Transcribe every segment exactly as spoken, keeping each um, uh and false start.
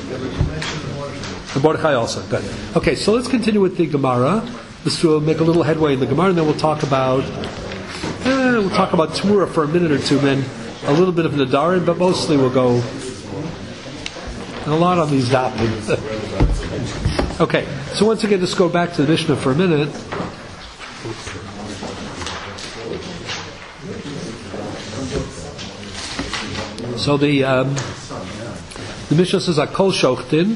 The Mordechai also. Good. Okay, so let's continue with the Gemara. This will make a little headway in the Gemara, and then we'll talk about eh, we'll talk about Tamura for a minute or two, then a little bit of Nadarim, but mostly we'll go a lot on these dapim. Okay, so once again, just go back to the Mishnah for a minute. So the um, the Mishnah says Akol Shochtin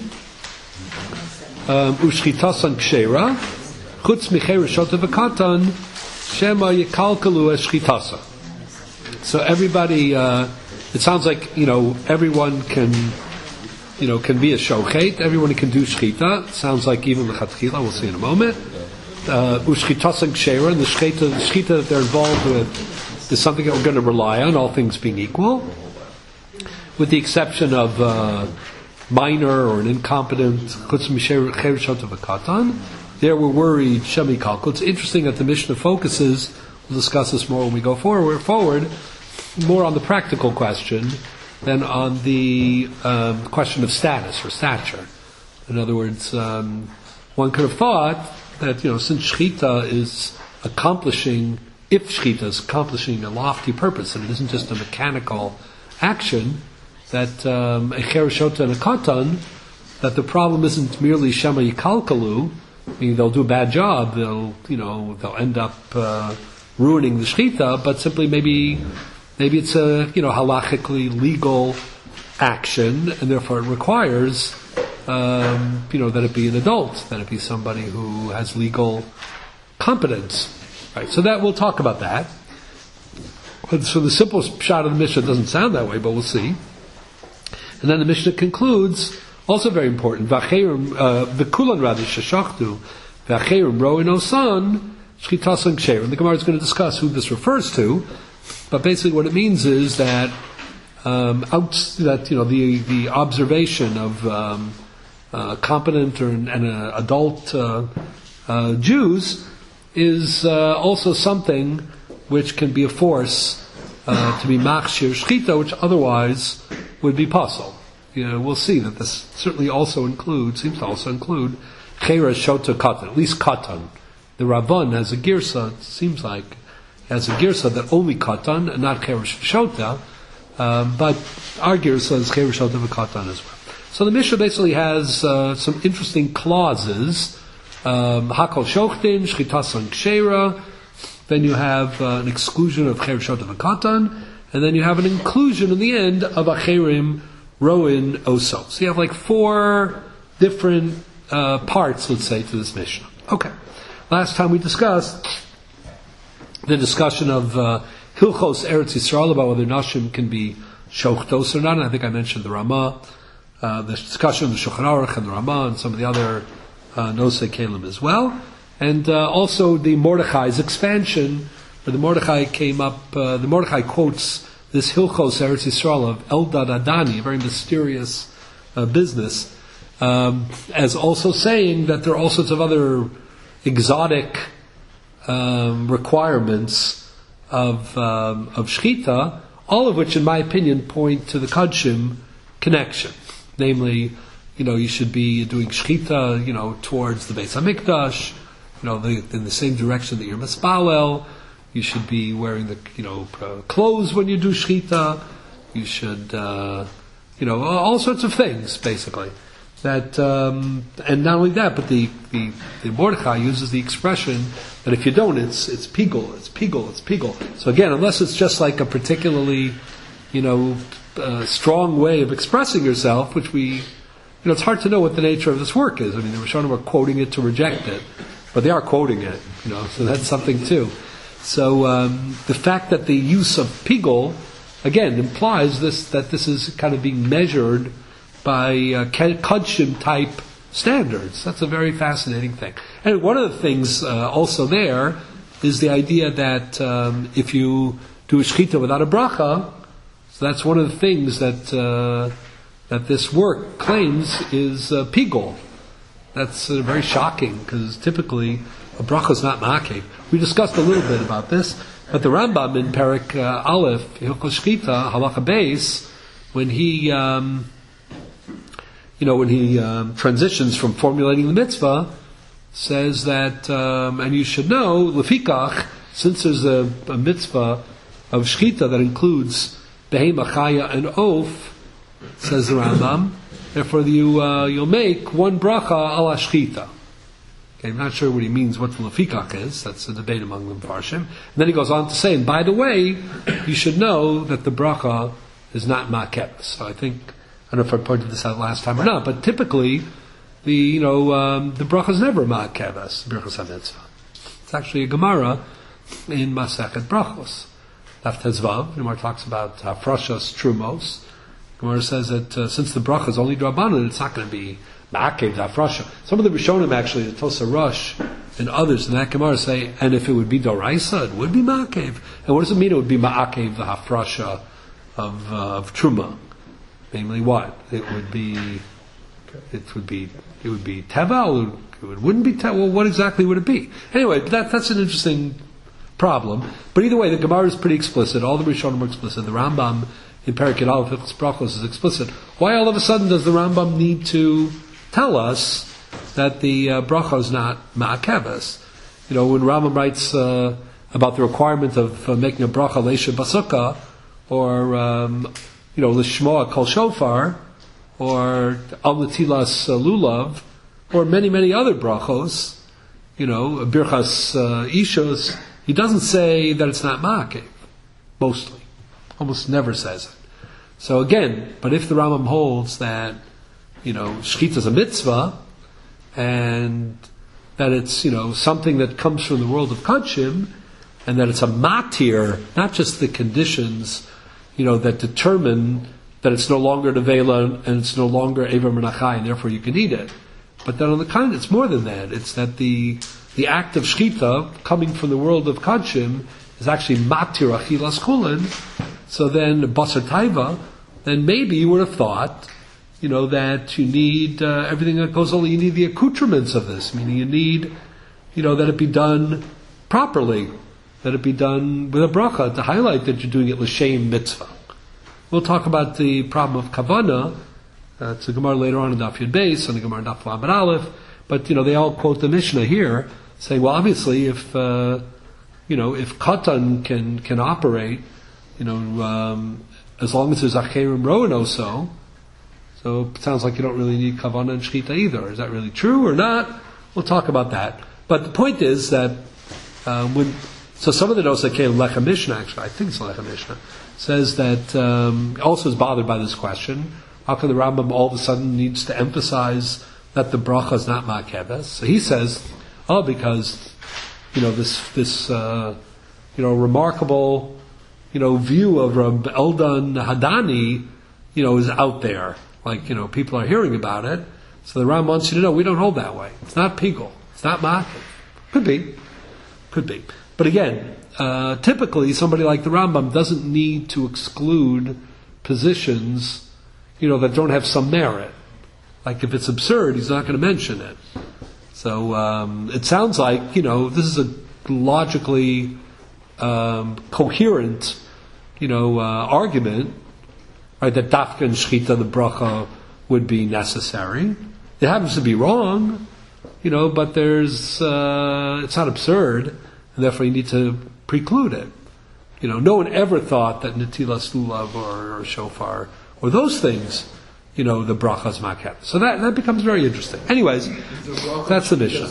Ushchitasan Kshera Chutz Michei Rishota V'Katan Shema Yikalkalu Eschchitasa. So everybody, uh, it sounds like you know everyone can, you know, can be a shochet. Everyone can do shchita. It sounds like even the chatchila. We'll see in a moment. Ushchitasan Kshera, and the shchita, the shchita that they're involved with is something that we're going to rely on, all things being equal, with the exception of uh, minor or an incompetent chutz michei rishota v'katan. There we're worried shemi kalkul. It's interesting that the Mishnah focuses. We'll discuss this more when we go forward. Forward, more on the practical question than on the um, question of status or stature. In other words, um, one could have thought that you know since shchita is accomplishing, if shchita is accomplishing a lofty purpose and it isn't just a mechanical action, that um, a cherishota and a katan, that the problem isn't merely shema yikalkalu, meaning they'll do a bad job, they'll you know they'll end up uh, ruining the shchita, but simply maybe maybe it's a you know halachically legal action, and therefore it requires um, you know that it be an adult, that it be somebody who has legal competence, right? So that we'll talk about that. So the simple shot of the Mishnah doesn't sound that way, but we'll see. And then the Mishnah concludes, also very important, v'acherim v'kulan rather sheshachtu v'acherim roin osan shchitasan ksherim. The Gemara is going to discuss who this refers to, but basically what it means is that um, out that you know the the observation of um, uh, competent or and uh, adult uh, uh, Jews is uh, also something which can be a force uh, to be machshir shchita, which otherwise would be possible. You know, we'll see that this certainly also includes, seems to also include chera shota katan, at least katan. The Rabban has a girsa, it seems like, has a girsa that only katan and not chera shota, um, but our girsa is chera shota v'katan as well. So the Mishnah basically has uh, some interesting clauses. Um, Hakol shochtin, shchitasan kshera. Then you have uh, an exclusion of chera shota v'katan, and then you have an inclusion in the end of acherim roin oso. So you have like four different uh, parts, let's say, to this Mishnah. Okay. Last time we discussed the discussion of uh, Hilchos Eretz Yisrael, about whether Nashim can be shochtos or not. And I think I mentioned the Ramah, uh, the discussion of the Shulchan Aruch and the Ramah and some of the other uh, Nosei Kelim as well. And uh, also the Mordechai's expansion, where the Mordechai came up, uh, the Mordechai quotes this Hilchos Eretz Yisrael of Eldad Adani, a very mysterious uh, business, um, as also saying that there are all sorts of other exotic um, requirements of um, of shchita, all of which, in my opinion, point to the Kadshim connection. Namely, you know, you should be doing shchita, you know, towards the Beis Hamikdash, you know, the, in the same direction that you're Mispalel. You should be wearing the, you know, uh, clothes when you do shchita. You should, uh, you know, all sorts of things, basically. That, um, and not only that, but the, the, the Mordechai uses the expression that if you don't, it's, it's pigul, it's pigul, it's pigul. So again, unless it's just like a particularly, you know, uh, strong way of expressing yourself, which we, you know, it's hard to know what the nature of this work is. I mean, the Rishonim are quoting it to reject it, but they are quoting it, you know, so that's something too. So um, the fact that the use of pigul, again, implies this that this is kind of being measured by uh, Kadshim type standards. That's a very fascinating thing. And one of the things uh, also there is the idea that um, if you do a shchita without a bracha, so that's one of the things that uh, that this work claims is uh, pigul. That's uh, very shocking, because typically a bracha is not ma'akev. We discussed a little bit about this, but the Rambam in Perek uh, Aleph, Hilchos Shchita, Halacha Beis, when he um, you know, when he um, transitions from formulating the mitzvah, says that, um, and you should know, lefikach, since there's a, a mitzvah of shchita that includes behema, chaya, and oaf, says the Rambam, therefore you, uh, you'll make one bracha ala shchita. Okay, I'm not sure what he means, what the lefikach is. That's a debate among the Mfarshim. And then he goes on to say, and by the way, you should know that the bracha is not ma'akebas. So I think, I don't know if I pointed this out last time or not, but typically, the, you know, um, the bracha is never ma'akebas, birchas ha-mitzvah. It's actually a Gemara in Masechet Brachos. Daf Tezvav, Gemara talks about hafrashas trumos. Gemara says that uh, since the bracha is only drabanan, it's not going to be ma'akev hafrasha. Some of the Rishonim actually, the Tosa Rosh and others in that Gemara say, and if it would be doraisa, it would be ma'akev. And what does it mean? It would be ma'akev the hafrasha of uh, of truma. Namely, what? It would be. It would be. It would be teva. It, would, it wouldn't be teva. Well, what exactly would it be? Anyway, that that's an interesting problem. But either way, the Gemara is pretty explicit. All the Rishonim are explicit. The Rambam in Perek Aleph Hilchos Brachos is explicit. Why all of a sudden does the Rambam need to tell us that the uh, bracha is not ma'akevas? You know, when Rambam writes uh, about the requirement of uh, making a bracha leisha basukah, or um, you know, lishmoa kol shofar, or al netilas uh, lulav, or many many other brachos, you know, birchas uh, ishos, he doesn't say that it's not ma'akev. Mostly, almost never says it. So again, but if the Rambam holds that, you know, shchita is a mitzvah, and that it's, you know, something that comes from the world of Kodshim, and that it's a matir, not just the conditions, you know, that determine that it's no longer nevela and it's no longer Ever Menachai, and therefore you can eat it. But then on the kind, it's more than that. It's that the the act of shchita coming from the world of Kodshim is actually matir achilas kulin. So then basar taiva, then maybe you would have thought, you know, that you need uh, everything that goes on. You need the accoutrements of this, meaning you need, you know, that it be done properly, that it be done with a bracha to highlight that you're doing it l'shem mitzvah. We'll talk about the problem of kavanah. Uh, it's a Gemara later on in Daf Yud Beis and a Gemara in Daf Lamed Aleph. But you know, they all quote the Mishnah here, saying, well, obviously, if uh, you know, if katan can can operate, you know, um, as long as there's acherim roin also. So it sounds like you don't really need kavanah and shchita either. Is that really true or not? We'll talk about that. But the point is that uh, when so some of the notes that came Lechem Mishnah, actually, I think it's Lechem Mishnah, says that um, also is bothered by this question. How come the Rambam all of a sudden needs to emphasize that the bracha is not ma'akevas? So he says, oh, because you know this this uh, you know remarkable you know view of Rab Eldan Hadani, you know, is out there. Like, you know, people are hearing about it. So the Rambam wants you to know we don't hold that way. It's not pigul. It's not ma'akev. Could be, could be. But again, uh, typically somebody like the Rambam doesn't need to exclude positions, you know, that don't have some merit. Like if it's absurd, he's not going to mention it. So um, it sounds like, you know, this is a logically um, coherent, you know, uh, argument, right? That dafka and shchita, the bracha, would be necessary. It happens to be wrong, you know, but there's uh, it's not absurd, and therefore you need to preclude it. You know, no one ever thought that netilas lulav or, or shofar or those things, you know, the bracha is ma'akev. So that that becomes very interesting. Anyways, that's the Mishnah.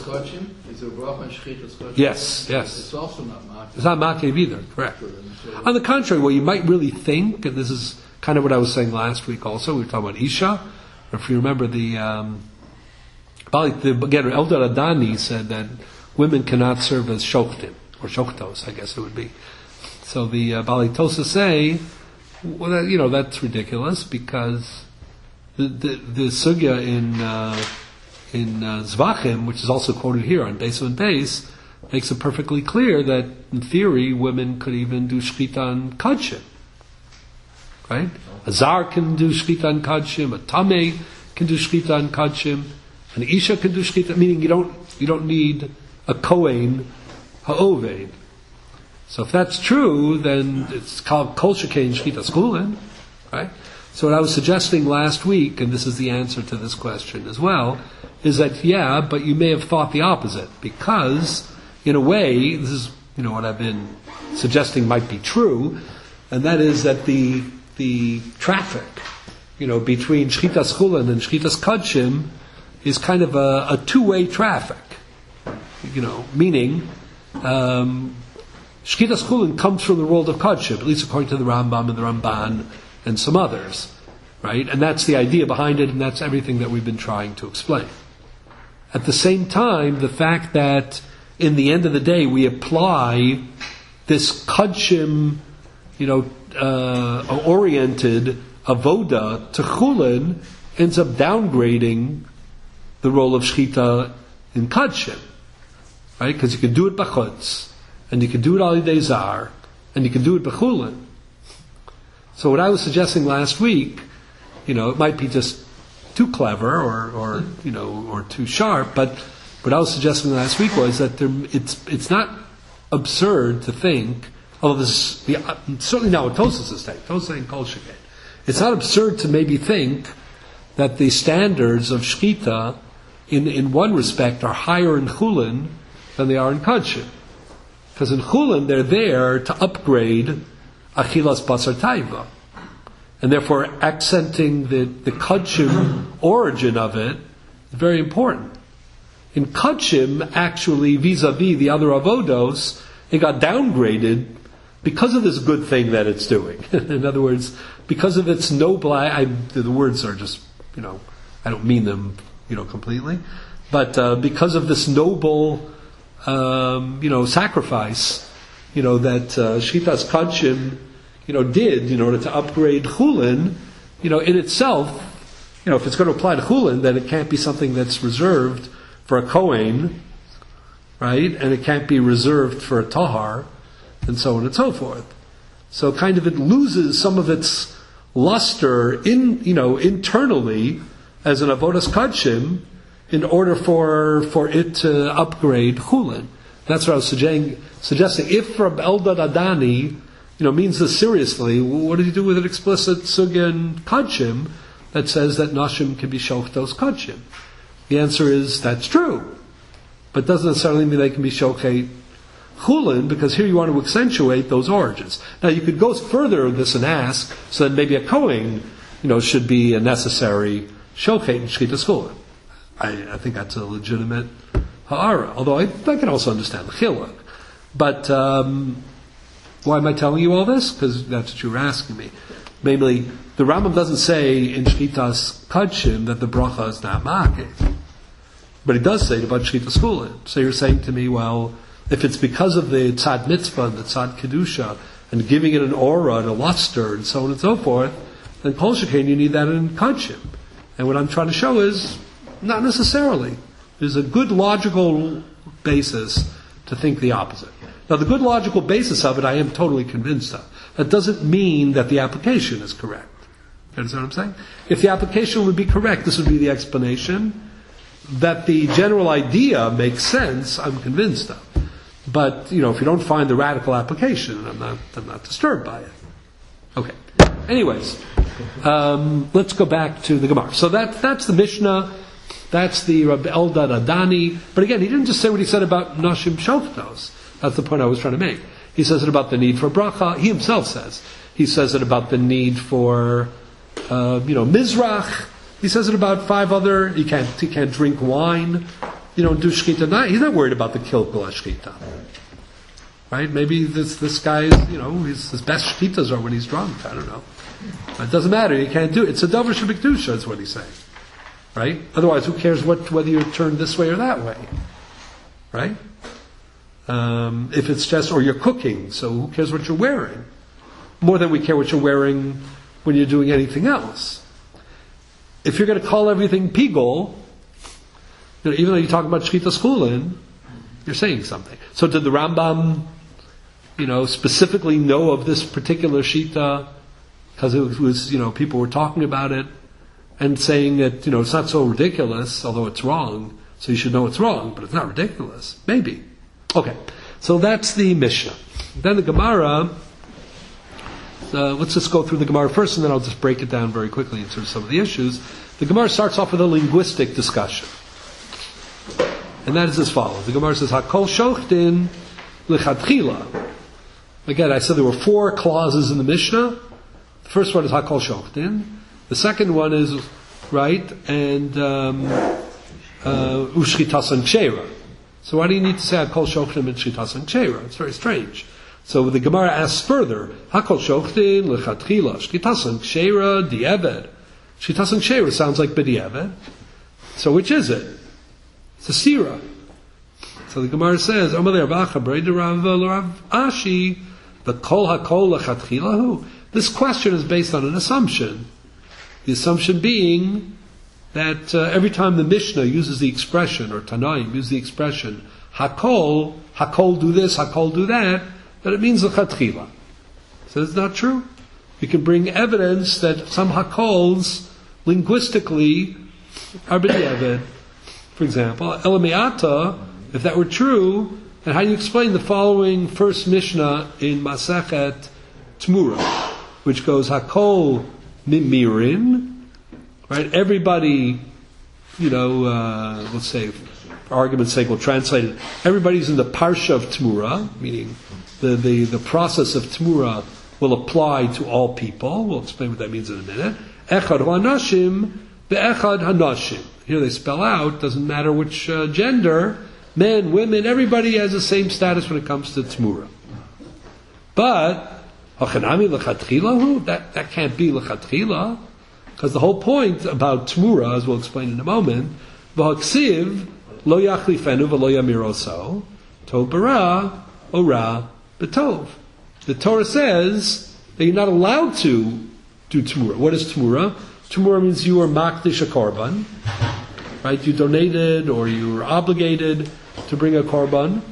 Yes, yes. It's also not ma'akev. It's not ma'akev either, correct. On the contrary, what you might really think, and this is kind of what I was saying last week also, we were talking about Isha. If you remember the, um, the again, Eldar Adani said that women cannot serve as shoftim, or shoftos, I guess it would be. So the uh, Bali Tosa say, well, that, you know, that's ridiculous because the the, the sugya in uh, in uh, Zvachim, which is also quoted here on Beis and Beis, makes it perfectly clear that in theory women could even do shchita on Kodshim. Right? A zar can do shchita on Kodshim, a tameh can do shchita on Kodshim, an isha can do shchita, meaning you don't you don't need a kohen ha'oved. So if that's true, then it's called kol shekain shchita skulin, right? So what I was suggesting last week, and this is the answer to this question as well, is that yeah, but you may have thought the opposite, because in a way, this is you know what I've been suggesting might be true, and that is that the the traffic, you know, between Shchitas Chulin and Shchitas Kodshim is kind of a, a two-way traffic. You know, meaning um, Shchitas Chulin comes from the world of Kodshim, at least according to the Rambam and the Ramban and some others, right? And that's the idea behind it, and that's everything that we've been trying to explain. At the same time, the fact that in the end of the day we apply this Kodshim, you know, uh, oriented avoda to Chulin ends up downgrading the role of Shchita in Kodshim, right? Because you can do it b'chutz, and you can do it al yidei zar, and you can do it b'chulin. So what I was suggesting last week, you know, it might be just too clever or, or you know, or too sharp, but what I was suggesting last week was that there, it's it's not absurd to think, although this is the, certainly not what Tosfos is saying. Tosfos is saying kol sheken. It's not absurd to maybe think that the standards of Shchita, in in one respect, are higher in Chulin than they are in Kodshim. Because in Chulin, they're there to upgrade Achilas Basar Taiva. And therefore, accenting the, the Kodshim origin of it is very important. In Kodshim, actually, vis-a-vis the other avodos, it got downgraded because of this good thing that it's doing. In other words, because of its noble, I, I, the words are just, you know, I don't mean them, you know, completely, but uh, because of this noble, um, you know, sacrifice, you know, that uh, Shchitas Kodshim, you know, did in order to upgrade Chulin, you know, in itself, you know, if it's going to apply to Chulin, then it can't be something that's reserved for a Kohen, right? And it can't be reserved for a Tahar, and so on and so forth. So kind of it loses some of its luster in, you know, internally as an Avodas Kodshim in order for for it to upgrade Chulin. That's what I was suggesting. suggesting. If Rab Eldad Adani, you know, means this seriously, what do you do with an explicit sugya in Kodshim that says that Nashim can be Shochtos Kodshim? The answer is that's true, but doesn't necessarily mean they can be Shochet Chulin, because here you want to accentuate those origins. Now you could go further with this and ask, so that maybe a Kohen, you know, should be a necessary Shochet in Shchitas Chulin. I, I think that's a legitimate ha'ara, although I, I can also understand the chiluk. But um, why am I telling you all this? Because that's what you were asking me. Namely, the Rambam doesn't say in Shchitas Kodshim that the bracha is not ma'akev, but he does say it about Shchitas Chulin. So you're saying to me, well, if it's because of the tzad mitzvah and the tzad kedusha and giving it an aura and a luster and so on and so forth, then kol shekain you need that in Kodshim. And what I'm trying to show is not necessarily. There's a good logical basis to think the opposite. Now, the good logical basis of it, I am totally convinced of. That doesn't mean that the application is correct. You understand what I'm saying? If the application would be correct, this would be the explanation. That the general idea makes sense, I'm convinced of. But, you know, if you don't find the radical application, I'm not, I'm not disturbed by it. Okay. Anyways, um, let's go back to the Gemara. So that, that's the Mishnah. That's the Rabbi Eldad Adani. But again, he didn't just say what he said about Nashim Shoftos. That's the point I was trying to make. He says it about the need for bracha. He himself says. He says it about the need for, uh, you know, Mizrach. He says it about five other. He can't. He can't drink wine. You know, do shkita. Not, he's not worried about the kilkul shkita. Right? Maybe this this guy's, you know, his, his best shkitas are when he's drunk. I don't know. But it doesn't matter. He can't do it. It's a davar shebikdusha. Is what he's saying. Right? Otherwise, who cares what whether you're turned this way or that way? Right? Um, if it's just, or you're cooking, so who cares what you're wearing? More than we care what you're wearing when you're doing anything else. If you're going to call everything pigol, you know, even though you're talking about shchitas chulin, you're saying something. So did the Rambam, you know, specifically know of this particular shita because it was, you know, people were talking about it and saying that, you know, it's not so ridiculous, although it's wrong, so you should know it's wrong, but it's not ridiculous. Maybe. Okay, so that's the Mishnah. Then the Gemara uh, let's just go through the Gemara first, and then I'll just break it down very quickly in terms of some of the issues. The Gemara starts off with a linguistic discussion. And that is as follows. The Gemara says, Hakol shochtin lichatchila. Again, I said there were four clauses in the Mishnah. The first one is Hakol shochtin. The second one is, right, and um, uh, ushchitasan kshera. So why do you need to say Hakol shochtin and shchitasan kshera? It's very strange. So the Gemara asks further, Hakol shochtin lechatchila, shchitasan kshera di'eved. Shchitasan kshera sounds like b'di'eved. So which is it? It's a sira. So the Gemara says, Amalei Rav Acha Brei Rav Ashi, the kol hakol lechatchilahu. This question is based on an assumption. The assumption being that uh, every time the Mishnah uses the expression, or Tanaim use the expression, hakol, hakol do this, hakol do that, that it means lechatchila. So it's not true. You can bring evidence that some hakols, linguistically, are b'di'eved. For example, Elameata, if that were true, then how do you explain the following first Mishnah in Masechet Tmura, which goes Hakol Mimirin, right? Everybody, you know, uh, let's say, for argument's sake, we'll translate it. Everybody's in the Parsha of Tmura, meaning the, the, the process of Tmura will apply to all people. We'll explain what that means in a minute. Echad Hanashim, Be'echad Hanashim. Here they spell out, doesn't matter which uh, gender, men, women, everybody has the same status when it comes to Tmura. But, that, that can't be L'chatchila, because the whole point about Tmura, as we'll explain in a moment, V'haksiv, lo yachlifenu v'lo yamiroso, tov bara, ora, b'tov. The Torah says that you're not allowed to do Tmura. What is Tmura? Tmura means you are makdish a korban, right? You donated or you were obligated to bring a korban.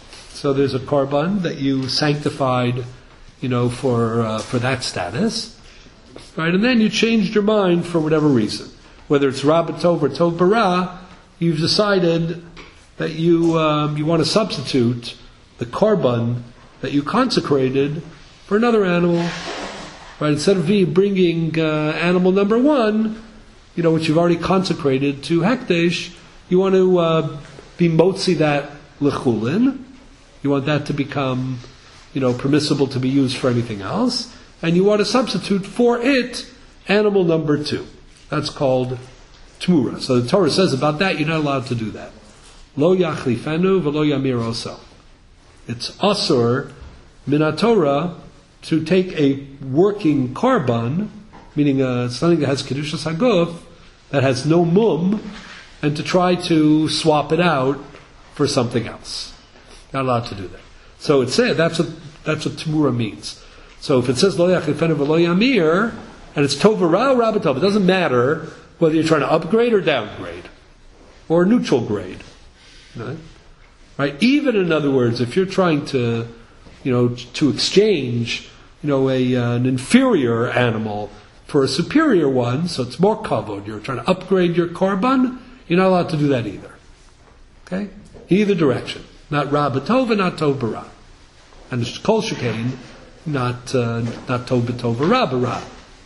So there's a korban that you sanctified, you know, for uh, for that status, right? And then you changed your mind for whatever reason, whether it's Ra b'tov or Tov bara. You've decided that you um, you want to substitute the korban that you consecrated for another animal. Right, instead of me bringing uh, animal number one, you know, which you've already consecrated to Hekdesh, you want to uh, be motzi that lechulin. You want that to become, you know, permissible to be used for anything else, and you want to substitute for it animal number two. That's called Tmura. So the Torah says about that, you're not allowed to do that. Lo yachlifenu v'lo yamiroso. It's asur min Torah to take a working korban, meaning uh, something that has kedushas haguf, that has no mum, and to try to swap it out for something else. Not allowed to do that. So it said that's what that's what Tmura means. So if it says lo yachlifenu v'lo yamir, and it's tov v'ra or rabbatov, it doesn't matter whether you're trying to upgrade or downgrade, or neutral grade, right? Right? Even in other words, if you're trying to, you know, to exchange, you know, a uh, an inferior animal for a superior one, so it's more kavod, you're trying to upgrade your korban, you're not allowed to do that either. Okay? Either direction. Not ra b'tov and not tov b'ra. And it's kol shekain, not uh, not tov b'tov or ra b'ra.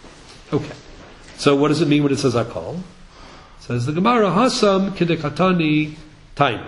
Okay. So what does it mean when it says hakol? It says the Gemara, hasam kedekatani time.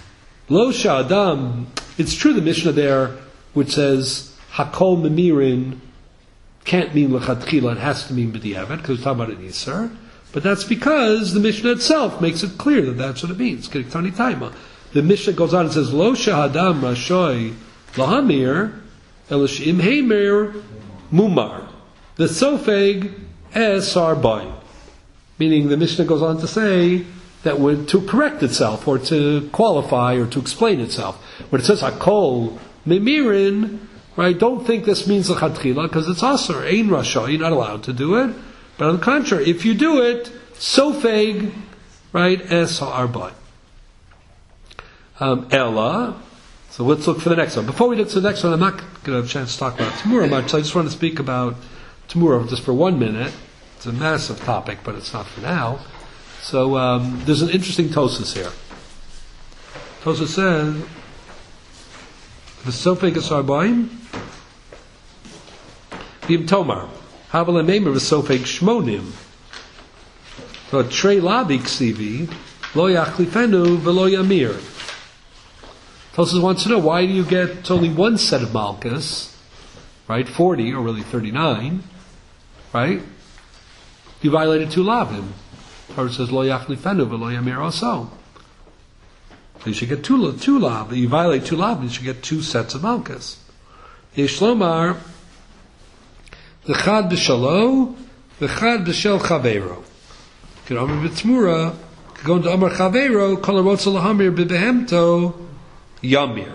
Lo sha'adam, it's true the Mishnah there, which says hakol memirin can't mean lechatchila, it has to mean b'di'evet, because we're talking about an Yisr. But that's because the Mishnah itself makes it clear that that's what it means. Kedekatani taima. The Mishnah goes on and says, lo sha'adam rashoy lahamir elishim heimer mumar. The sofeg es arbaim. Meaning the Mishnah goes on to say that when, to correct itself, or to qualify, or to explain itself. When it says hakol memirin, right, don't think this means l'chatchila, because it's asur, ein rasha, you're not allowed to do it. But on the contrary, if you do it, sofeg, right, es ha'arbaim. Um, Ella, so let's look for the next one. Before we look to the next one, I'm not going to have a chance to talk about Tmura much, so I just want to speak about Tmura just for one minute. It's a massive topic, but it's not for now. So um, there's an interesting Tosas here. Tosas says, "The sofeg es arbaim." V'im tomar. Havale meimer v'sofeg shmonim. So trei labi ksivi, lo yachlifenu v'lo yamir. Tosfos wants to know, why do you get only one set of malchus, right? forty, or really thirty-nine, right? You violated two lavim. Torah says, lo yachlifenu v'lo yamir also. So you should get two, two lav. You violate two lav, you should get two sets of malchus. Yeshlomar, the chad b'shalo, the chad b'shel chaveiro. Could Amar b'tmura, could go into Amar chaveiro, kol harotza lahamir b'behemto, yamir.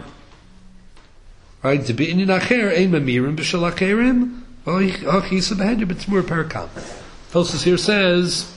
Right? D'bi'inin acher, ein mamirim b'shel acherim, ha'chisa b'hedya b'tmura perakam. Tosfos here says,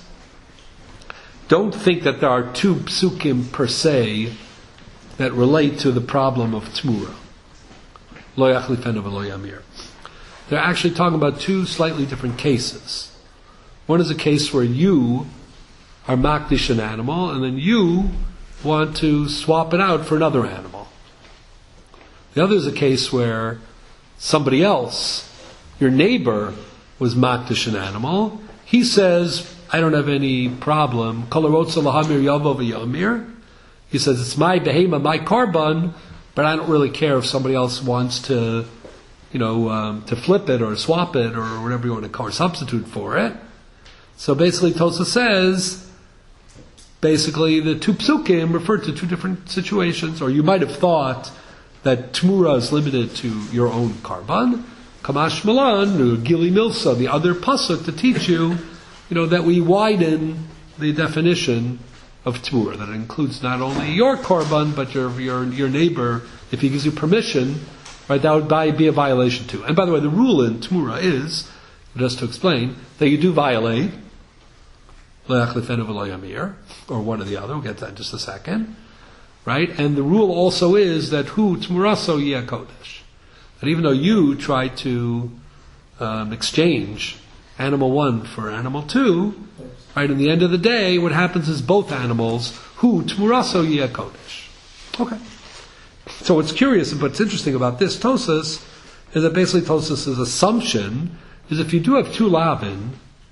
don't think that there are two psukim per se that relate to the problem of tmura. Lo yachlifenu v'lo yamir. They're actually talking about two slightly different cases. One is a case where you are makdish an animal, and then you want to swap it out for another animal. The other is a case where somebody else, your neighbor, was makdish an animal. He says, I don't have any problem. Kol harotza lahamir yavo v'yamir. He says, it's my behema, my korban, but I don't really care if somebody else wants to, you know, um, to flip it or swap it or whatever you want to call it, substitute for it. So basically, Tosfos says, basically the two psukim refer to two different situations, or you might have thought that tmura is limited to your own korban. Kamash Malan, Gili Milsa, the other pasuk to teach you, you know, that we widen the definition of tmura, that it includes not only your korban, but your your your neighbor, if he gives you permission, right, that would be a violation too. And by the way, the rule in tmura is, just to explain, that you do violate le'achlifenu v'lo yamir, or one or the other, we'll get to that in just a second, right? And the rule also is that hu tmuraso yeh kodesh, that even though you try to um, exchange animal one for animal two, right, in the end of the day, what happens is both animals, hu tmuraso yeh kodesh. Okay. So what's curious and what's interesting about this Tosfos is that basically Tosfos' assumption is if you do have two lavin,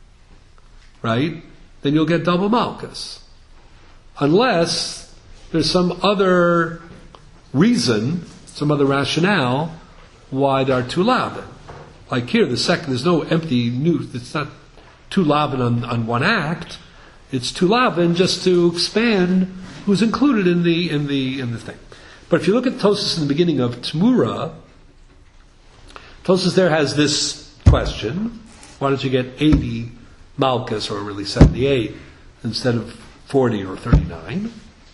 right, then you'll get double malchus. Unless there's some other reason, some other rationale why there are two lavin. Like here, the second, there's no empty new, it's not two lavin on, on one act, it's two lavin just to expand who's included in the, in the, in the thing. But if you look at Tosfos in the beginning of Tmura, Tosfos there has this question: why don't you get eighty malchus, or really seventy-eight, instead of forty or thirty-nine?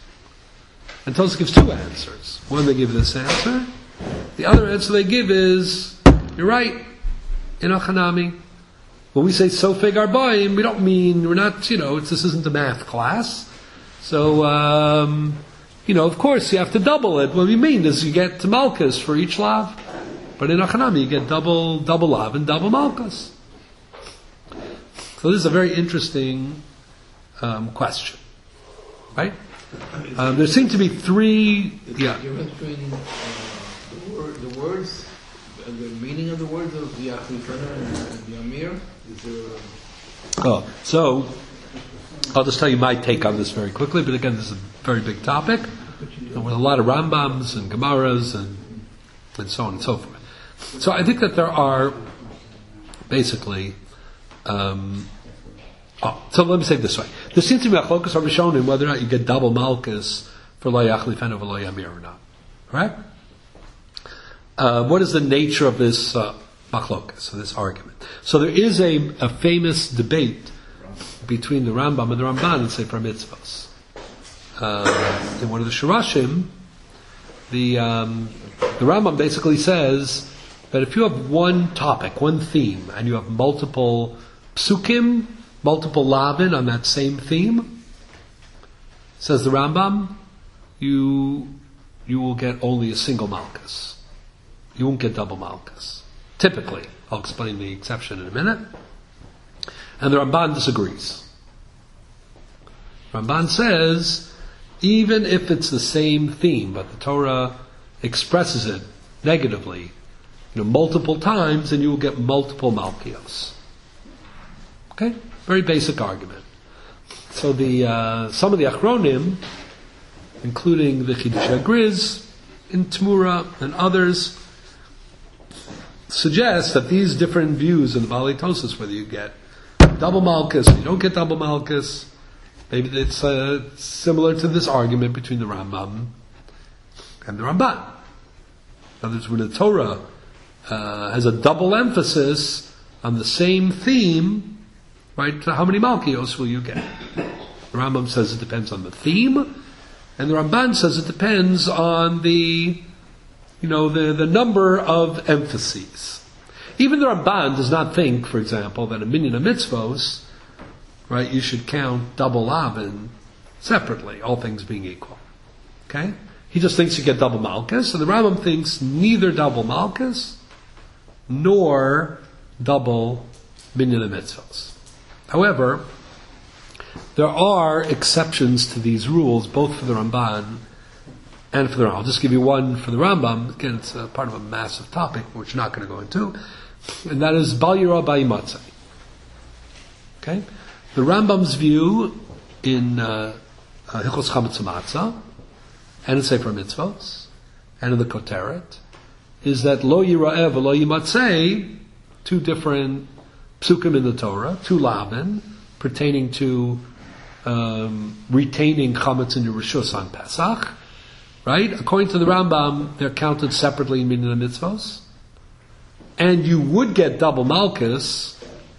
And Tosfos gives two answers. One, they give this answer. The other answer they give is, you're right, in Achanami. When we say sofeg arbaim, we don't mean, we're not, you know, it's, this isn't a math class. So, um... you know, of course, you have to double it. What we mean is you get malchus for each lav. But in Achanami, you get double double lav and double malchus. So this is a very interesting um, question. Right? Um, there seem to be three... Yeah. You're between uh, the, word, the words, the meaning of the words of the Yachlifenu and the Amir. Is there a... Oh, so... I'll just tell you my take on this very quickly, but again, this is a very big topic, and with a lot of Rambams and Gemaras and and so on and so forth. So I think that there are basically, um, oh, so let me say it this way: there seems to be a focus on Rishonim whether or not you get double malchus for lo yachlifenu v'lo yamir or not. Correct? Uh, what is the nature of this uh, machlokas, of this argument? So there is a, a famous debate between the Rambam and the Ramban in Sefer Mitzvos. Uh, in one of the Shirashim, the um, the Rambam basically says that if you have one topic, one theme, and you have multiple psukim, multiple lavin on that same theme, says the Rambam, you you will get only a single malchus. You won't get double malchus. Typically, I'll explain the exception in a minute. And the Ramban disagrees. Ramban says, even if it's the same theme, but the Torah expresses it negatively you know, multiple times, then you will get multiple Malkios. Okay? Very basic argument. So the uh, some of the Achronim, including the Chidush HaGriz in Tmura and others, suggest that these different views in the Baalei Tosfos, whether you get double Malkus or you don't get double Malkus, maybe it's uh, similar to this argument between the Rambam and the Ramban. In other words, when the Torah uh, has a double emphasis on the same theme, right? How many Malkios will you get? The Rambam says it depends on the theme, and the Ramban says it depends on the, you know, the, the number of emphases. Even the Ramban does not think, for example, that a minyan of mitzvos, right, you should count double Lavin separately, all things being equal. Okay? He just thinks you get double Malkus, and the Rambam thinks neither double Malkus nor double minyan of mitzvos. However, there are exceptions to these rules, both for the Ramban and for the Rambam. I'll just give you one for the Rambam. Again, it's a part of a massive topic, which we're not going to go into, and that is Bal Yira Ba'imatzei. Okay? The Rambam's view in uh, uh, Hilchos Chametz Matzah and in Sefer Mitzvos and in the Koteret is that Lo Yira'eh v'Lo Yimatzei, two different psukim in the Torah, two lavin, pertaining to um, retaining chametz in your rishus on Pesach, right? According to the Rambam, they're counted separately in minyan mitzvos, and you would get double malchus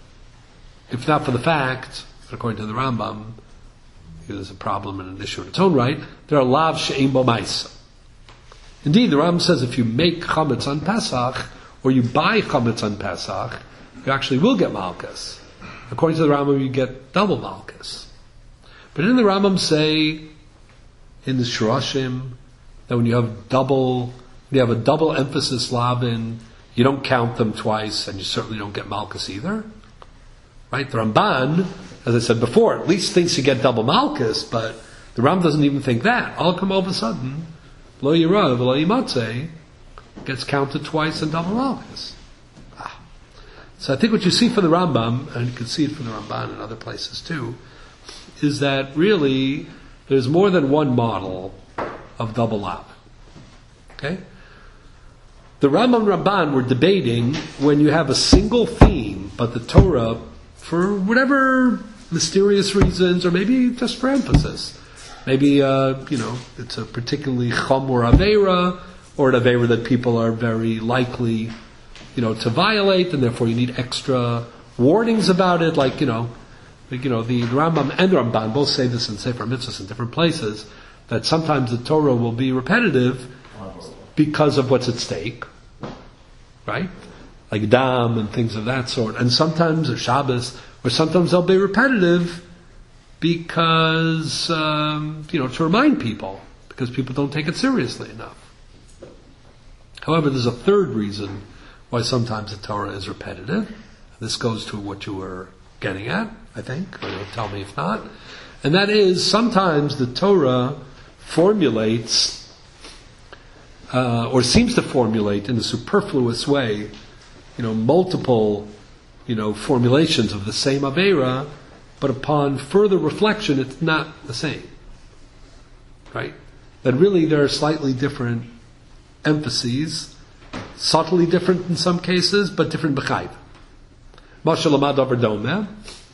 if not for the fact, according to the Rambam, there's a problem and an issue in its own right. There are lav she'ein bo ma'isa. Indeed, the Rambam says if you make chametz on Pesach or you buy chametz on Pesach, you actually will get malchus. According to the Rambam, you get double malchus. But didn't the Rambam say in the Shurashim that when you have double, you have a double emphasis lavin, you don't count them twice, and you certainly don't get malchus either? Right? The Ramban, as I said before, at least thinks you get double malchus, but the Rambam doesn't even think that. All come all of a sudden, lo yirav, lo yimatzei, gets counted twice and double malchus. Ah. So I think what you see for the Rambam, and you can see it from the Ramban and other places too, is that really there's more than one model of double lav. Okay? The Rambam and Ramban were debating when you have a single theme, but the Torah, for whatever mysterious reasons, or maybe just for emphasis, maybe uh, you know it's a particularly chamor aveira, or an aveira that people are very likely, you know, to violate, and therefore you need extra warnings about it. Like you know, like, you know, the Rambam and the Ramban both say this in Sefer Mitzvahs in different places, that sometimes the Torah will be repetitive because of what's at stake, right? Like Dam and things of that sort. And sometimes, or Shabbos, or sometimes they'll be repetitive because, um, you know, to remind people, because people don't take it seriously enough. However, there's a third reason why sometimes the Torah is repetitive. This goes to what you were getting at, I think, or you'll tell me if not. And that is, sometimes the Torah formulates, uh, or seems to formulate in a superfluous way, you know, multiple, you know, formulations of the same Aveira, but upon further reflection, it's not the same. Right? That really there are slightly different emphases, subtly different in some cases, but different b'chayv. Mashal amad over domeh.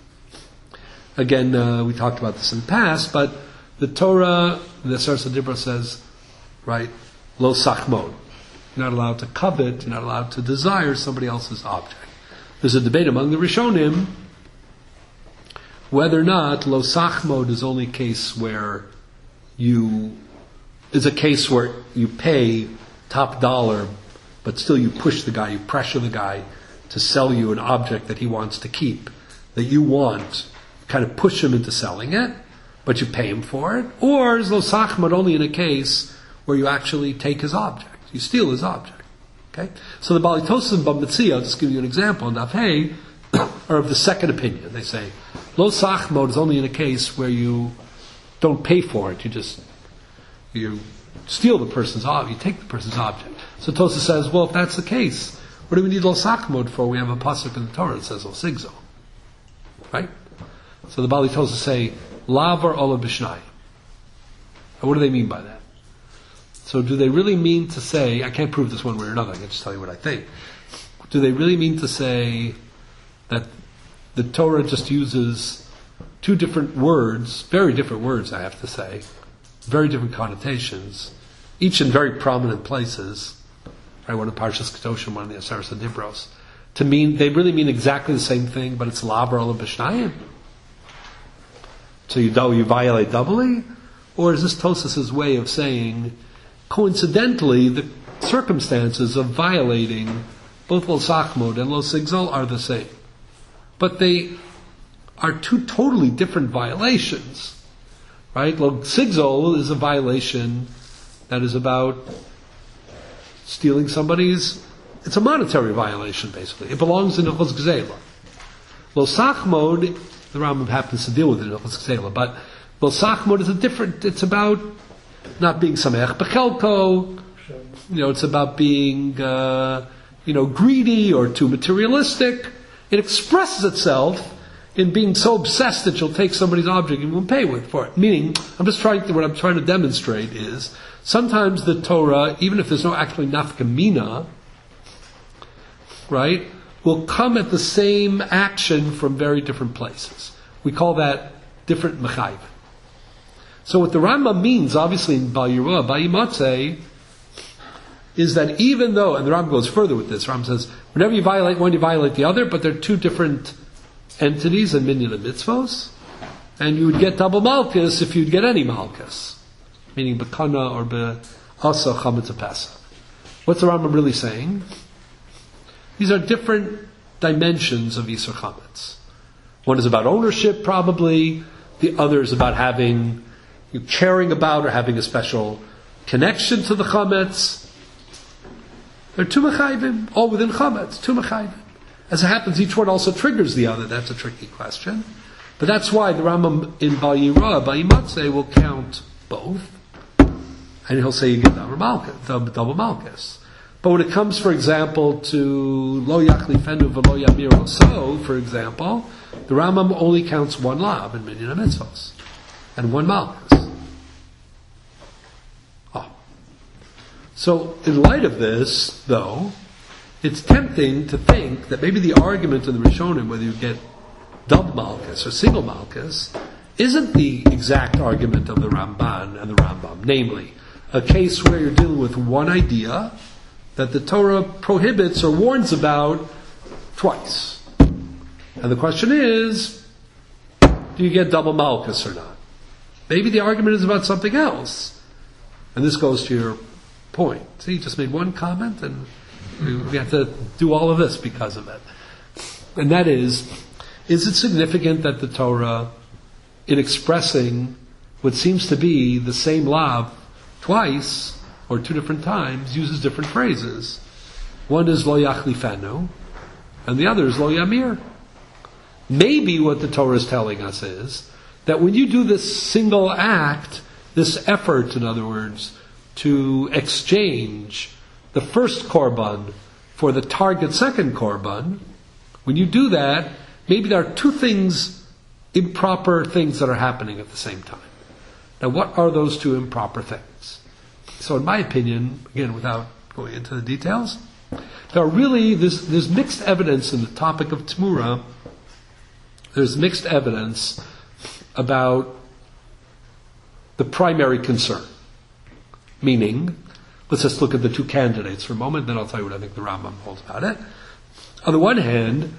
Again, uh, we talked about this in the past, but the Torah, the Sarsa Dibra says, right, lo sachmod. You're not allowed to covet, you're not allowed to desire somebody else's object. There's a debate among the Rishonim whether or not lo sachmod is only a case where you, is a case where you pay top dollar, but still you push the guy, you pressure the guy to sell you an object that he wants to keep, that you want, kind of push him into selling it, but you pay him for it. Or is lo sachmod only in a case where you actually take his object, you steal his object. Okay? So the Baalei Tosfos and Bava Metzia, I'll just give you an example, in Daf Hey, are of the second opinion. They say, lo sachmod is only in a case where you don't pay for it, you just, you steal the person's object, you take the person's object. So Tosfos says, well, if that's the case, What do we need Lo Sachmod for? We have a pasuk in the Torah that says Lo Sigzol. Right? So the Bali Tosa say, Lavar Ola Bishnai. What do they mean by that? So do they really mean to say, I can't prove this one way or another, I can just tell you what I think. Do they really mean to say that the Torah just uses two different words, very different words I have to say, very different connotations, each in very prominent places, right? One in Parshas Kedoshim, one in the Aseres HaDibros, to mean, they really mean exactly the same thing, but it's Lavar Ola B'Shnayim. So you, you violate doubly? Or is this Tosas's way of saying, coincidentally, the circumstances of violating both Lo Sachmod and Lo Sigzol are the same. But they are two totally different violations. Right? Lo Sigzol is a violation that is about stealing somebody's, it's a monetary violation basically. It belongs in Hilchos Gzeila. Lo Sachmod, the Rambam happens to deal with it in Hilchos Gzeila, but Lo Sachmod is a different, it's about not being Sameach Bechelko, you know, it's about being, uh, you know, greedy or too materialistic. It expresses itself in being so obsessed that you'll take somebody's object and won't pay with for it. Meaning, I'm just trying to, what I'm trying to demonstrate is, sometimes the Torah, even if there's no actually nafkamina, right, will come at the same action from very different places. We call that different mechayv. So what the Rambam means, obviously in Bal Yeruah, Ba'imatzeh, is that even though, and the Rambam goes further with this, Rambam says, whenever you violate one, you violate the other, but they're two different entities in minyan and mitzvos, and you would get double malchus if you'd get any malchus, meaning bekana or be'asa chametz pesach. What's the Rambam really saying? These are different dimensions of Yisur chametz. One is about ownership, probably. The other is about having, you caring about or having a special connection to the chametz. There are two mechayvim, all within chametz, two mechayvim. As it happens, each one also triggers the other. That's a tricky question. But that's why the Rambam in Bal Yeruah, Ba'imatzeh, will count both. And he'll say you get double malchus, double malchus. But when it comes, for example, to Lo Yachlifenu V'Lo Yamir Oso, for example, the Rambam only counts one lav in Minyan HaMitzvos. And one malchus. Oh. So, in light of this, though, it's tempting to think that maybe the argument in the Rishonim, whether you get double malchus or single malchus, isn't the exact argument of the Ramban and the Rambam. Namely, a case where you're dealing with one idea that the Torah prohibits or warns about twice. And the question is, do you get double malchus or not? Maybe the argument is about something else. And this goes to your point. See, you just made one comment and we have to do all of this because of it. And that is, is it significant that the Torah, in expressing what seems to be the same lav twice, or two different times, uses different phrases? One is Lo Yachlifenu, and the other is Lo Yamir. Maybe what the Torah is telling us is that when you do this single act, this effort, in other words, to exchange the first korban for the target second korban, when you do that, maybe there are two things, improper things that are happening at the same time. Now, what are those two improper things? So, in my opinion, again, without going into the details, there are really, there's, there's mixed evidence in the topic of Tmura. There's mixed evidence about the primary concern. Meaning, let's just look at the two candidates for a moment, then I'll tell you what I think the Rambam holds about it. On the one hand,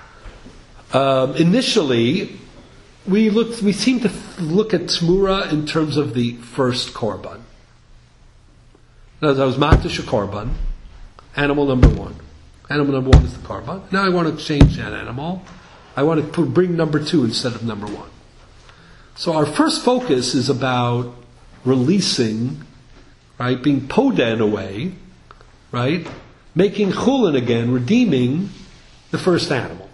um, initially, we looked, we seem to look at Tmura in terms of the first korban. Now, that was Matish korban, animal number one. Animal number one is the korban. Now I want to change that animal. I want to put, bring number two instead of number one. So our first focus is about releasing, right, being poda in a way, right, making chulin again, redeeming the first animal.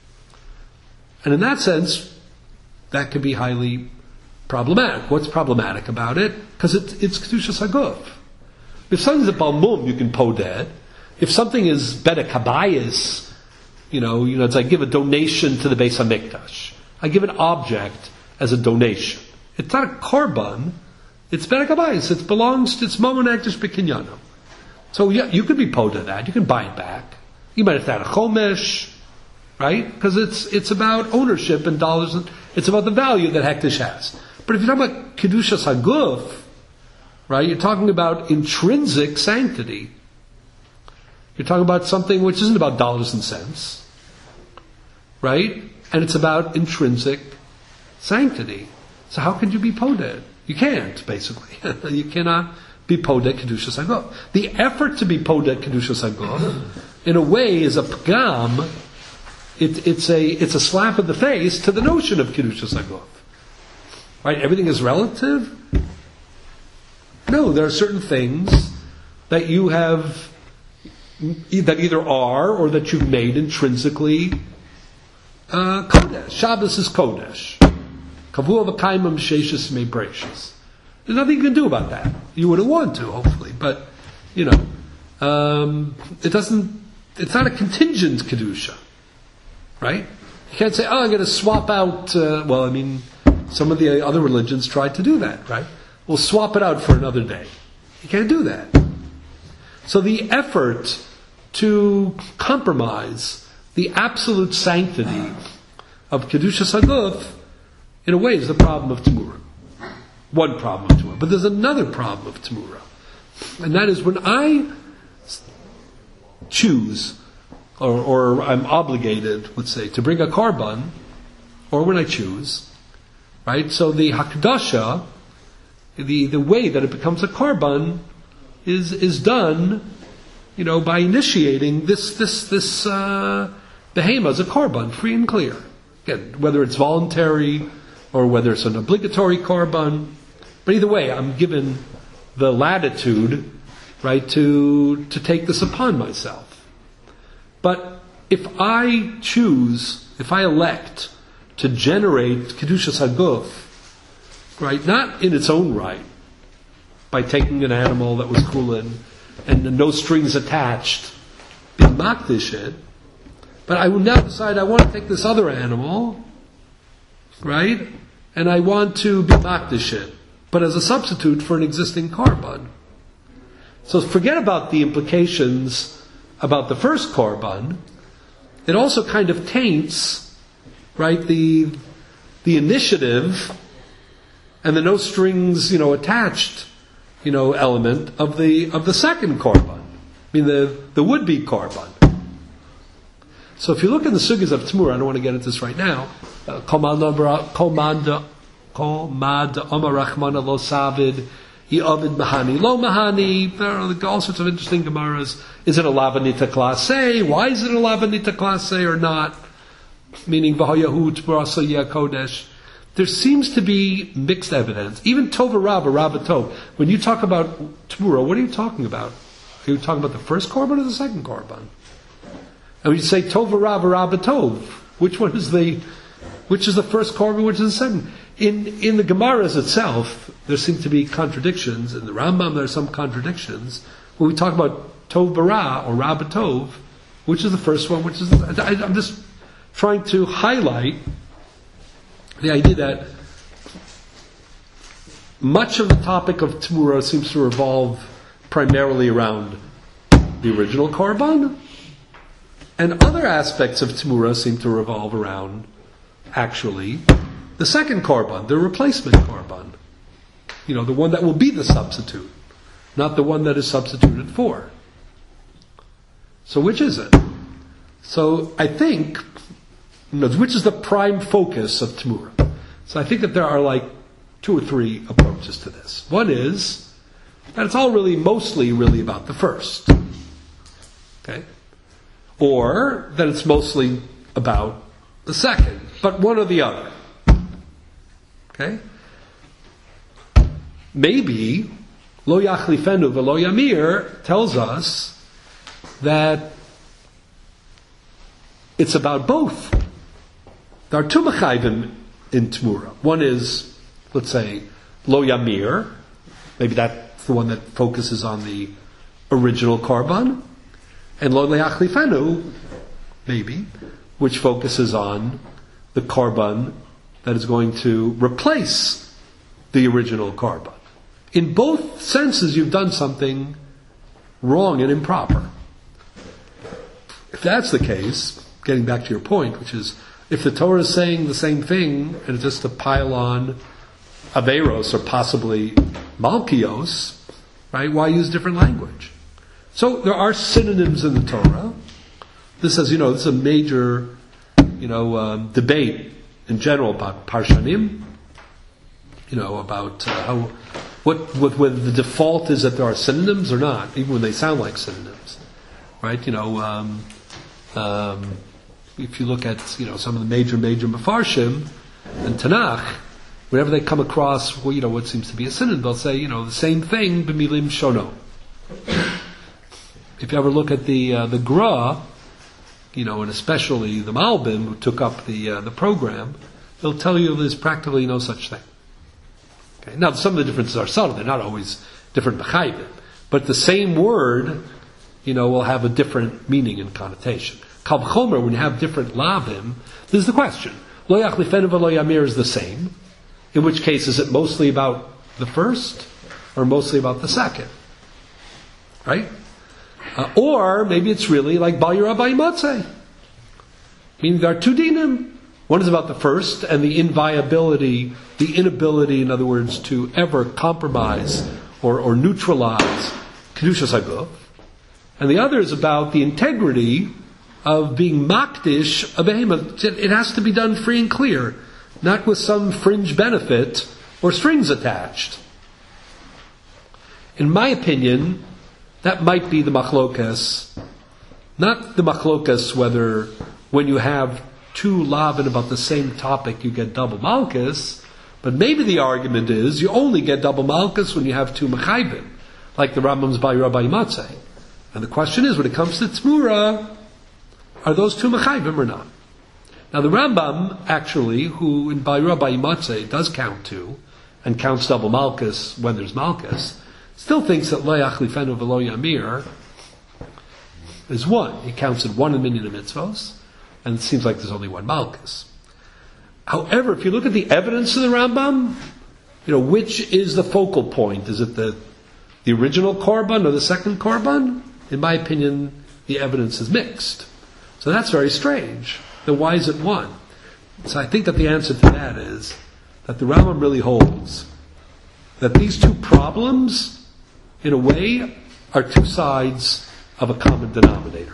And in that sense, that can be highly problematic. What's problematic about it? Because it, it's kedushas haguf. If something's a balmum, you can poda it. if something is bedek habayis, you know, you know, it's like I give a donation to the Beis Hamikdash. I give an object as a donation. It's not a korban. It's bedek habayis. It belongs to, it's mamon ekdash b'kinyano. So yeah, you could be poda that. You can buy it back. You might have to add a chomesh, right? Because it's it's about ownership and dollars. And it's about the value that hekdesh has. But if you're talking about kedushas haguf, right? You're talking about intrinsic sanctity. You're talking about something which isn't about dollars and cents, right? And it's about intrinsic sanctity. So how could you be poded? You can't, basically. You cannot be poded kedushas haguf. The effort to be poded kedushas haguf, in a way, is a pgam. It, it's a it's a slap in the face to the notion of kedushas haguf. Right? Everything is relative. No, there are certain things that you have that either are or that you've made intrinsically uh, kodesh. Shabbos is kodesh. Kavua v'kaimim sheishis me brachis. There's nothing you can do about that. You wouldn't want to, hopefully, but you know, um, it doesn't. It's not a contingent kedusha, right? You can't say, "Oh, I'm going to swap out." Uh, well, I mean, some of the other religions tried to do that, right? We'll swap it out for another day. You can't do that. So the effort to compromise the absolute sanctity of kedushas haguf, in a way, is the problem of Tamura. One problem of Tamura. But there's another problem of Tamura. And that is when I choose, or, or I'm obligated, let's say, to bring a korban, or when I choose, right? So the hakdasha, the, the way that it becomes a korban, is is done, you know, by initiating this this this uh, behema as a korban, free and clear. Again, whether it's voluntary or whether it's an obligatory korban, but either way, I'm given the latitude, right, to to take this upon myself. But if I choose, if I elect to generate kedushas haguf, right, not in its own right, by taking an animal that was kulin and no strings attached, being makdish it, but I will now decide I want to take this other animal, right, and I want to be makdish it, but as a substitute for an existing korban. So forget about the implications about the first korban. It also kind of taints, right, the the initiative and the no strings, you know, attached, you know, element of the of the second korban. I mean, the the would be korban. So if you look in the sugyas of Tamura, I don't want to get into this right now. Komanda komad Omar Rachmana lo savid Yovid mahani lo mahani. There are all sorts of interesting gemaras. Is it a lavanita class A? Why is it a lavanita class A or not? Meaning v'hoyahut barasa yakodesh. There seems to be mixed evidence. Even Tova Rabba, Rabba Tov. When you talk about Tamura, what are you talking about? Are you talking about the first korban or the second korban? And when you say Tova Rabba, Rabba Tov, which one is the, which is the first korban, which is the second? In in the Gemaras itself, there seem to be contradictions. In the Rambam, there are some contradictions. When we talk about Tov Bara or Rabba Tov, which is the first one, which is the, I, I'm just trying to highlight the idea that much of the topic of Tamura seems to revolve primarily around the original korban, and other aspects of Tamura seem to revolve around, actually, the second korban, the replacement korban. You know, the one that will be the substitute, not the one that is substituted for. So which is it? So I think, you know, which is the prime focus of Tamura? So I think that there are like two or three approaches to this. One is that it's all really, mostly really about the first. Okay? Or that it's mostly about the second, but one or the other. Okay? Maybe Lo Yachlifenu V'Lo Yamir tells us that it's about both. There are two mechayvim in Tamura. One is, let's say, Lo Yamir. Maybe that's the one that focuses on the original korban. And Lo Leachlifenu, maybe, which focuses on the korban that is going to replace the original korban. In both senses, you've done something wrong and improper. If that's the case, getting back to your point, which is, if the Torah is saying the same thing, and it's just to pile on Averos or possibly Malkios, right, why use different language? So there are synonyms in the Torah. This is, you know, this is a major, you know, um, debate in general about Parshanim, you know, about uh, how, what, what, whether the default is that there are synonyms or not, even when they sound like synonyms, right? You know, um, um, if you look at, you know, some of the major, major Mefarshim and Tanakh, whenever they come across, well, you know, what seems to be a synonym, they'll say, you know, the same thing, b'milim shono. If you ever look at the uh, the Gra, you know, and especially the Malbim who took up the uh, the program, they'll tell you there's practically no such thing. Okay. Now, some of the differences are subtle; they're not always different b'chayvim, but the same word, you know, will have a different meaning and connotation. Kal v'chomer, when you have different lavim, this is the question: Lo yachlifenu v'lo yamir is the same. In which case, is it mostly about the first, or mostly about the second? Right? Uh, or maybe it's really like Bal Yirah Bal Yimatzeh. Meaning there are two dinim. One is about the first and the inviolability, the inability, in other words, to ever compromise or, or neutralize Kedushas HaGuf. And the other is about the integrity of being makdish a behemoth. It has to be done free and clear, not with some fringe benefit or strings attached. In my opinion, that might be the machlokas, not the machlokas whether when you have two lavin about the same topic you get double malchus, but maybe the argument is you only get double malchus when you have two mechayvim, like the Rambam's Bal Yirah Bal Yimatzeh. And the question is, when it comes to tzmura, are those two mechayvim or not? Now the Rambam, actually, who in Bal Yirah Bal Yimatzeh does count two, and counts double malchus when there's malchus, still thinks that Lo Yachlifenu V'lo Yamir is one. He counts it one in minyan of mitzvos, and it seems like there's only one malchus. However, if you look at the evidence of the Rambam, you know, which is the focal point? Is it the the original korban or the second korban? In my opinion, the evidence is mixed. So that's very strange. Then why is it one? So I think that the answer to that is that the Rambam really holds that these two problems, in a way, are two sides of a common denominator.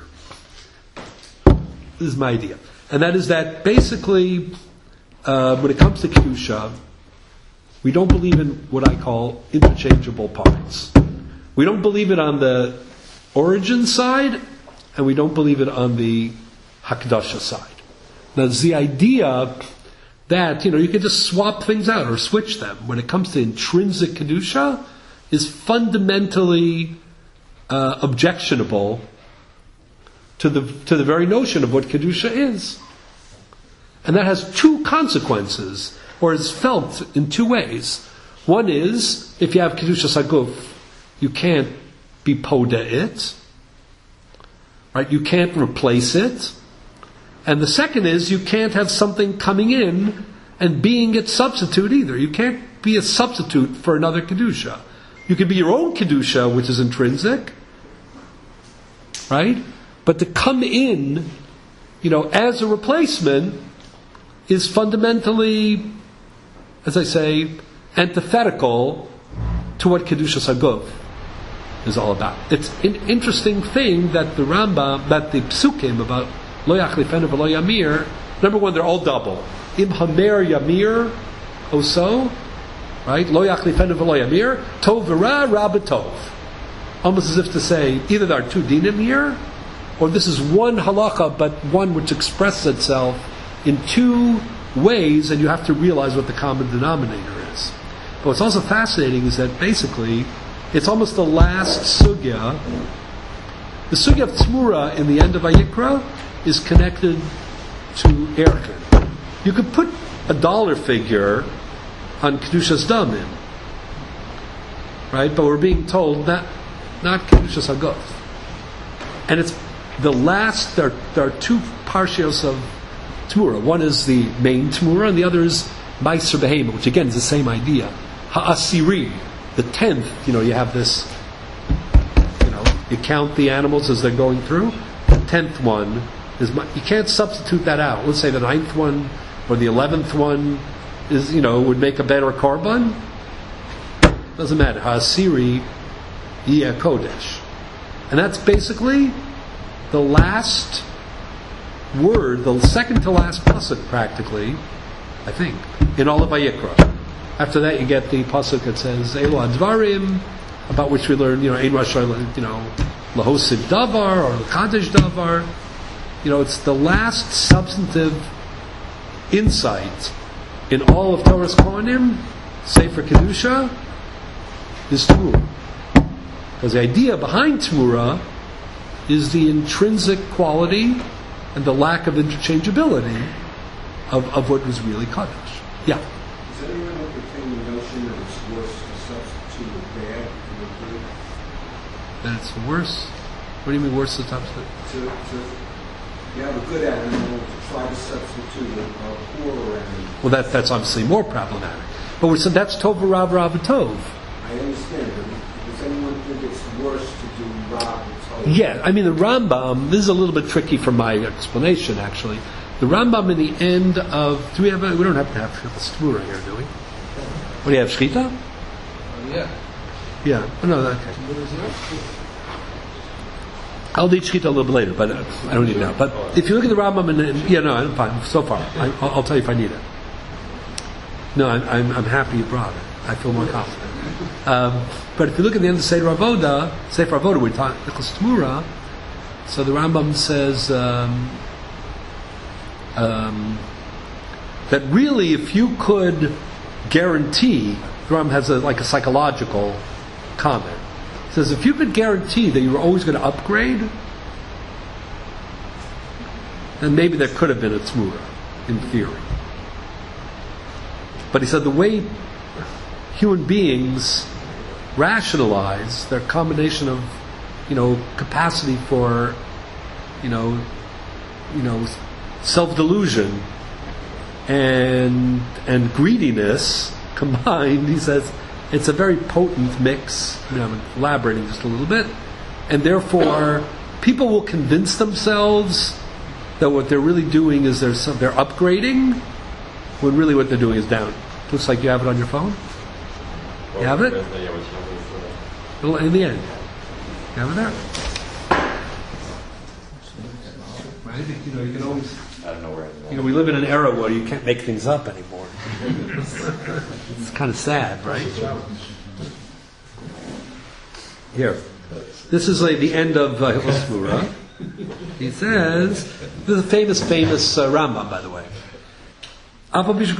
This is my idea. And that is that basically, uh, when it comes to Kedusha, we don't believe in what I call interchangeable parts. We don't believe it on the origin side, and we don't believe it on the Hakdasha side. Now, it's the idea that, you know, you can just swap things out or switch them. When it comes to intrinsic Kedusha, is fundamentally uh, objectionable to the to the very notion of what Kedusha is. And that has two consequences, or is felt in two ways. One is, if you have Kedushas HaGuf, you can't be poda it, right? You can't replace it. And the second is, you can't have something coming in and being its substitute either. You can't be a substitute for another Kedusha. You can be your own Kedusha, which is intrinsic, right? But to come in, you know, as a replacement is fundamentally, as I say, antithetical to what Kedushas HaGuf is all about. It's an interesting thing that the Rambam, that the Psukim about Lo Yachlifenu V'lo Yamir, number one, they're all double. Im Hamer Yamir, Oso, right? Lo Yachlifenu V'lo Yamir, Tov V'ra, Ra B'tov. Almost as if to say, either there are two dinim here, or this is one halacha, but one which expresses itself in two ways, and you have to realize what the common denominator is. But what's also fascinating is that basically, it's almost the last sugya. The sugya of Tzmura in the end of Vayikra is connected to Erkin. You could put a dollar figure on Kedushas Damim, right? But we're being told that not Kedushas HaGuf. And it's the last, there, there are two parshios of Tmura. One is the main Tmura, and the other is Meiser Behema, which again is the same idea. Ha'asiri, the tenth, you know, you have this, you know, you count the animals as they're going through. The tenth one is, you can't substitute that out. Let's say the ninth one or the eleventh one is, you know, would make a better korban. Doesn't matter. Ha'asiri, Yeh Kodesh. And that's basically the last word, the second to last pasuk, practically, I think, in all of Vayikra. After that, you get the pasuk that says Elo Advarim, about which we learn, you know, Ein Rash, you know, Lahosid Davar or Kadesh Davar. You know, it's the last substantive insight in all of Torah's Kohanim, Sefer Kedusha, is Tmura. Because the idea behind Tmura is the intrinsic quality and the lack of interchangeability of, of what was really Kaddish. Yeah? Does anyone entertain the notion that it's worse to substitute with bad than good? That it's worse? What do you mean worse to substitute? To, to, you have a good animal to try to substitute a, a poorer animal. Well, that, that's obviously more problematic. But we said that's Tov Rav Rav Tov. I understand, but does anyone think it's worse to do Rav and Tov? Yeah, I mean the Rambam, this is a little bit tricky from my explanation actually. The Rambam in the end of, do we have a, we don't have to have Shkita here, do we? What do you have, Shkita? Uh, yeah. Yeah, oh, no, okay. I'll need Shkita a little bit later, but uh, I don't need it now. But if you look at the Rambam, and yeah, no, I'm fine, so far. I, I'll, I'll tell you if I need it. No, I'm, I'm, I'm happy you brought it. I feel more confident. Um, but if you look at the end of Sefer Avoda, Sefer Avoda, we talk Nicholas Tmura. So the Rambam says um, um, that really, if you could guarantee, the Rambam has a, like a psychological comment. It says if you could guarantee that you were always going to upgrade, then maybe there could have been a Tmura, in theory. But he said the way human beings rationalize their combination of, you know, capacity for, you know, you know, self-delusion and and greediness combined, he says, it's a very potent mix. I mean, I'm elaborating just a little bit, and therefore people will convince themselves that what they're really doing is they're some, they're upgrading, when really what they're doing is down. Looks like you have it on your phone. You have it? Well, in the end. You have it there. Right? You know, you can always... I don't know where. You know, we live in an era where you can't make things up anymore. It's kind of sad, right? Here. This is like the end of uh, Hilchos Tmura. He says, this is a famous, famous uh, Rambam, by the way. Even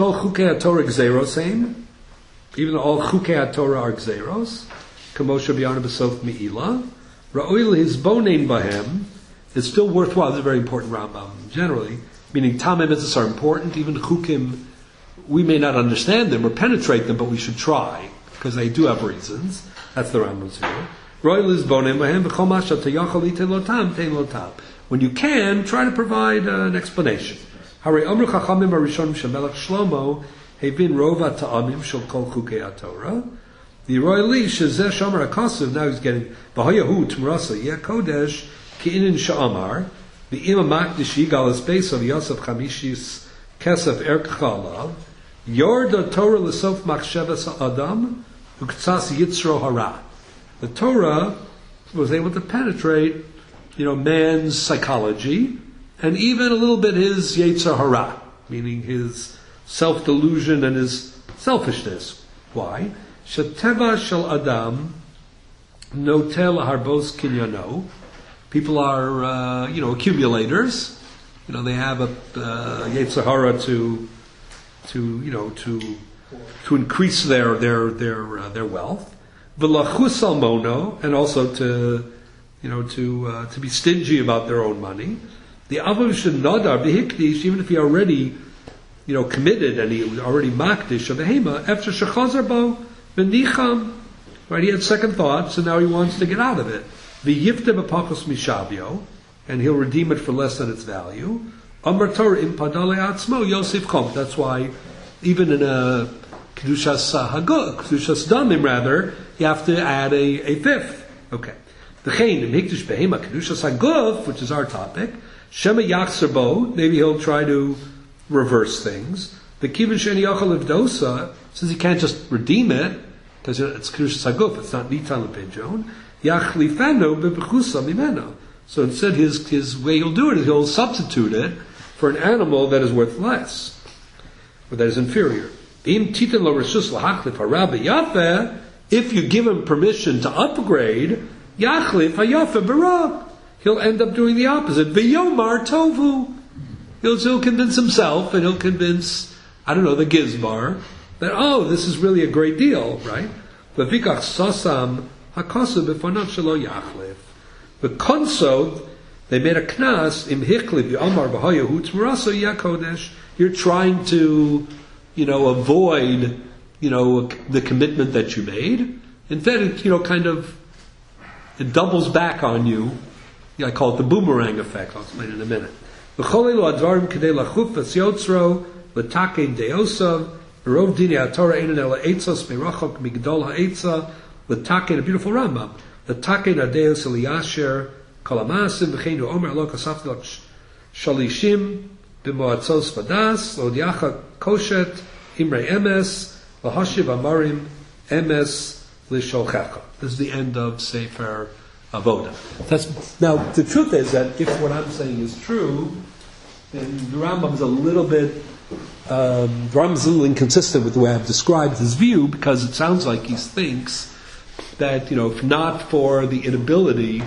though all Chukei HaTorah are Gzeros, Kamosha B'yana B'sof Me'ila, Ra'oil his bonein bahem, it's still worthwhile. This is a very important Rambam, generally, meaning Tamei Mitzvahs are important, even Chukim, we may not understand them or penetrate them, but we should try, because they do have reasons. That's the Rambam's view. Ra'oil his bonein bahem, V'chol masha teyachal itein lotam, tein lotam. When you can, try to provide uh, an explanation. Hare Amru Chachamim Arishon Shemelech Shlomo Hevin Rova Ta'amim Shel Kol Chukei HaTorah. The Royali Shezeh Shamar HaKasav. Now he's getting V'Hayahu Tmurasa Yeh Kodesh Ki'inin Sha'amar V'Ima Makdish Yigal Espesav Yosef Chamishis Kesef Erkchalav Yorda Torah L'Sof Machshavas Adam Uktzas Yitzro Hara. The Torah was able to penetrate, you know, man's psychology, and even a little bit his Yetzer Hara, meaning his self-delusion and his selfishness. Why? Sheteva shel Adam notel harbos kinyano. People are, uh, you know, accumulators. You know, they have a uh, Yetzer Hara to, to, you know, to to increase their their their uh, their wealth. V'lachus almono, and also to, you know, to uh, to be stingy about their own money. The Avav Nadar B'Hikdish, even if he already, you know, committed and he was already Makdish of Behema, after Shechazar Bo V'Nicham, right? He had second thoughts, and now he wants to get out of it. V'Yifte B'Pachos Mishavio, and he'll redeem it for less than its value. Amar Torah im padale atzmo Yosef kom. That's why even in a kedushas haguf, kedushas damim rather, you have to add a, a fifth. Okay. The chein im hikdush behema kedushas haguf, which is our topic. Shema yachzer bo. Maybe he'll try to reverse things. The kivin sheni yachal evdosa, since he can't just redeem it because it's kedushas haguf, it's not nitan lepidyon. Yachlifeno bebechusa mimeno. So instead, his his way he'll do it is he'll substitute it for an animal that is worth less, or that is inferior. If you give him permission to upgrade, he'll end up doing the opposite. V'yomar tovu. He'll, he'll convince himself, and he'll convince, I don't know, the gizbar, that, oh, this is really a great deal, right? The konsod, they made a knas im hikli v'amar b'hayahu t'maraso yakodesh. You're trying to, you know, avoid, you know, the commitment that you made. Instead, it, you know, kind of, it doubles back on you. Yeah, I call it the boomerang effect. I'll explain in a minute. V'cholelu advarim k'dei lachuf v'syotzro l'takein deosav v'rov dini ha'torah einen ela eitzos me'rachok migdol ha'etza l'takein, a beautiful Rambam, l'takein adeos eliyasher Kalamasim v'cheinu omer lo kasafti lak shalishim b'moatzos vadas lo diacha koshet imrei emes v'hashiv amarim emes l'sholchecha. This is the end of Sefer Avoda. That's, now, the truth is that if what I'm saying is true, then the Rambam is a little bit, um, the Rambam is a little inconsistent with the way I've described his view, because it sounds like he thinks that, you know, if not for the inability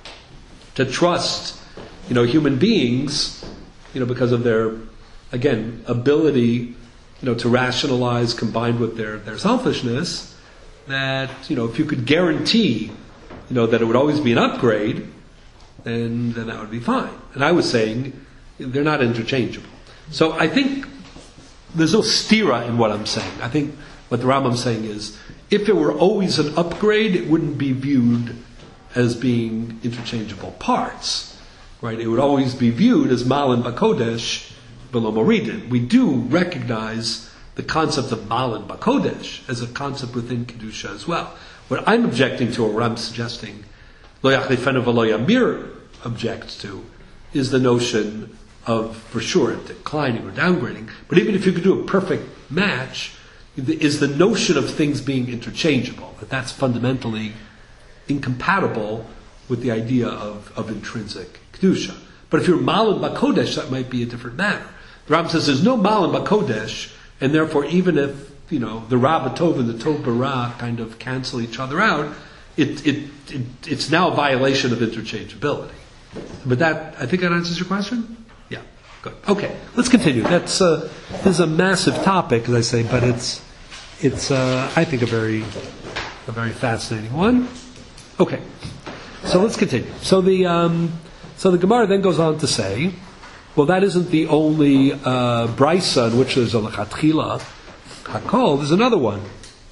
to trust, you know, human beings, you know, because of their, again, ability, you know, to rationalize combined with their, their selfishness, that, you know, if you could guarantee, you know, that it would always be an upgrade, then, then that would be fine. And I was saying, they're not interchangeable. So I think there's no stira in what I'm saying. I think what the Rambam's saying is, if it were always an upgrade, it wouldn't be viewed as being interchangeable parts, right? It would always be viewed as Malin Bakodesh below Moridin. We do recognize the concept of Malin Bakodesh as a concept within Kedusha as well. What I'm objecting to, or what I'm suggesting, Lo Yachlifenu V'Lo Yamir objects to, is the notion of, for sure, declining or downgrading. But even if you could do a perfect match, is the notion of things being interchangeable, that that's fundamentally incompatible with the idea of, of intrinsic Kedusha. But if you're Malin Bakodesh, that might be a different matter. The Rambam says there's no Malin Bakodesh, and therefore even if, you know, the Ra B'Tov and the Tov B'Ra kind of cancel each other out, it, it, it, it's now a violation of interchangeability. But that, I think that answers your question? Yeah, good. Okay, let's continue. That's, uh, this is a massive topic, as I say, but it's, it's, uh, I think a very, a very fascinating one. Okay, so let's continue. So the um, so the Gemara then goes on to say, well, that isn't the only uh, brisa in which there's a lechatchila hakol. There's another one,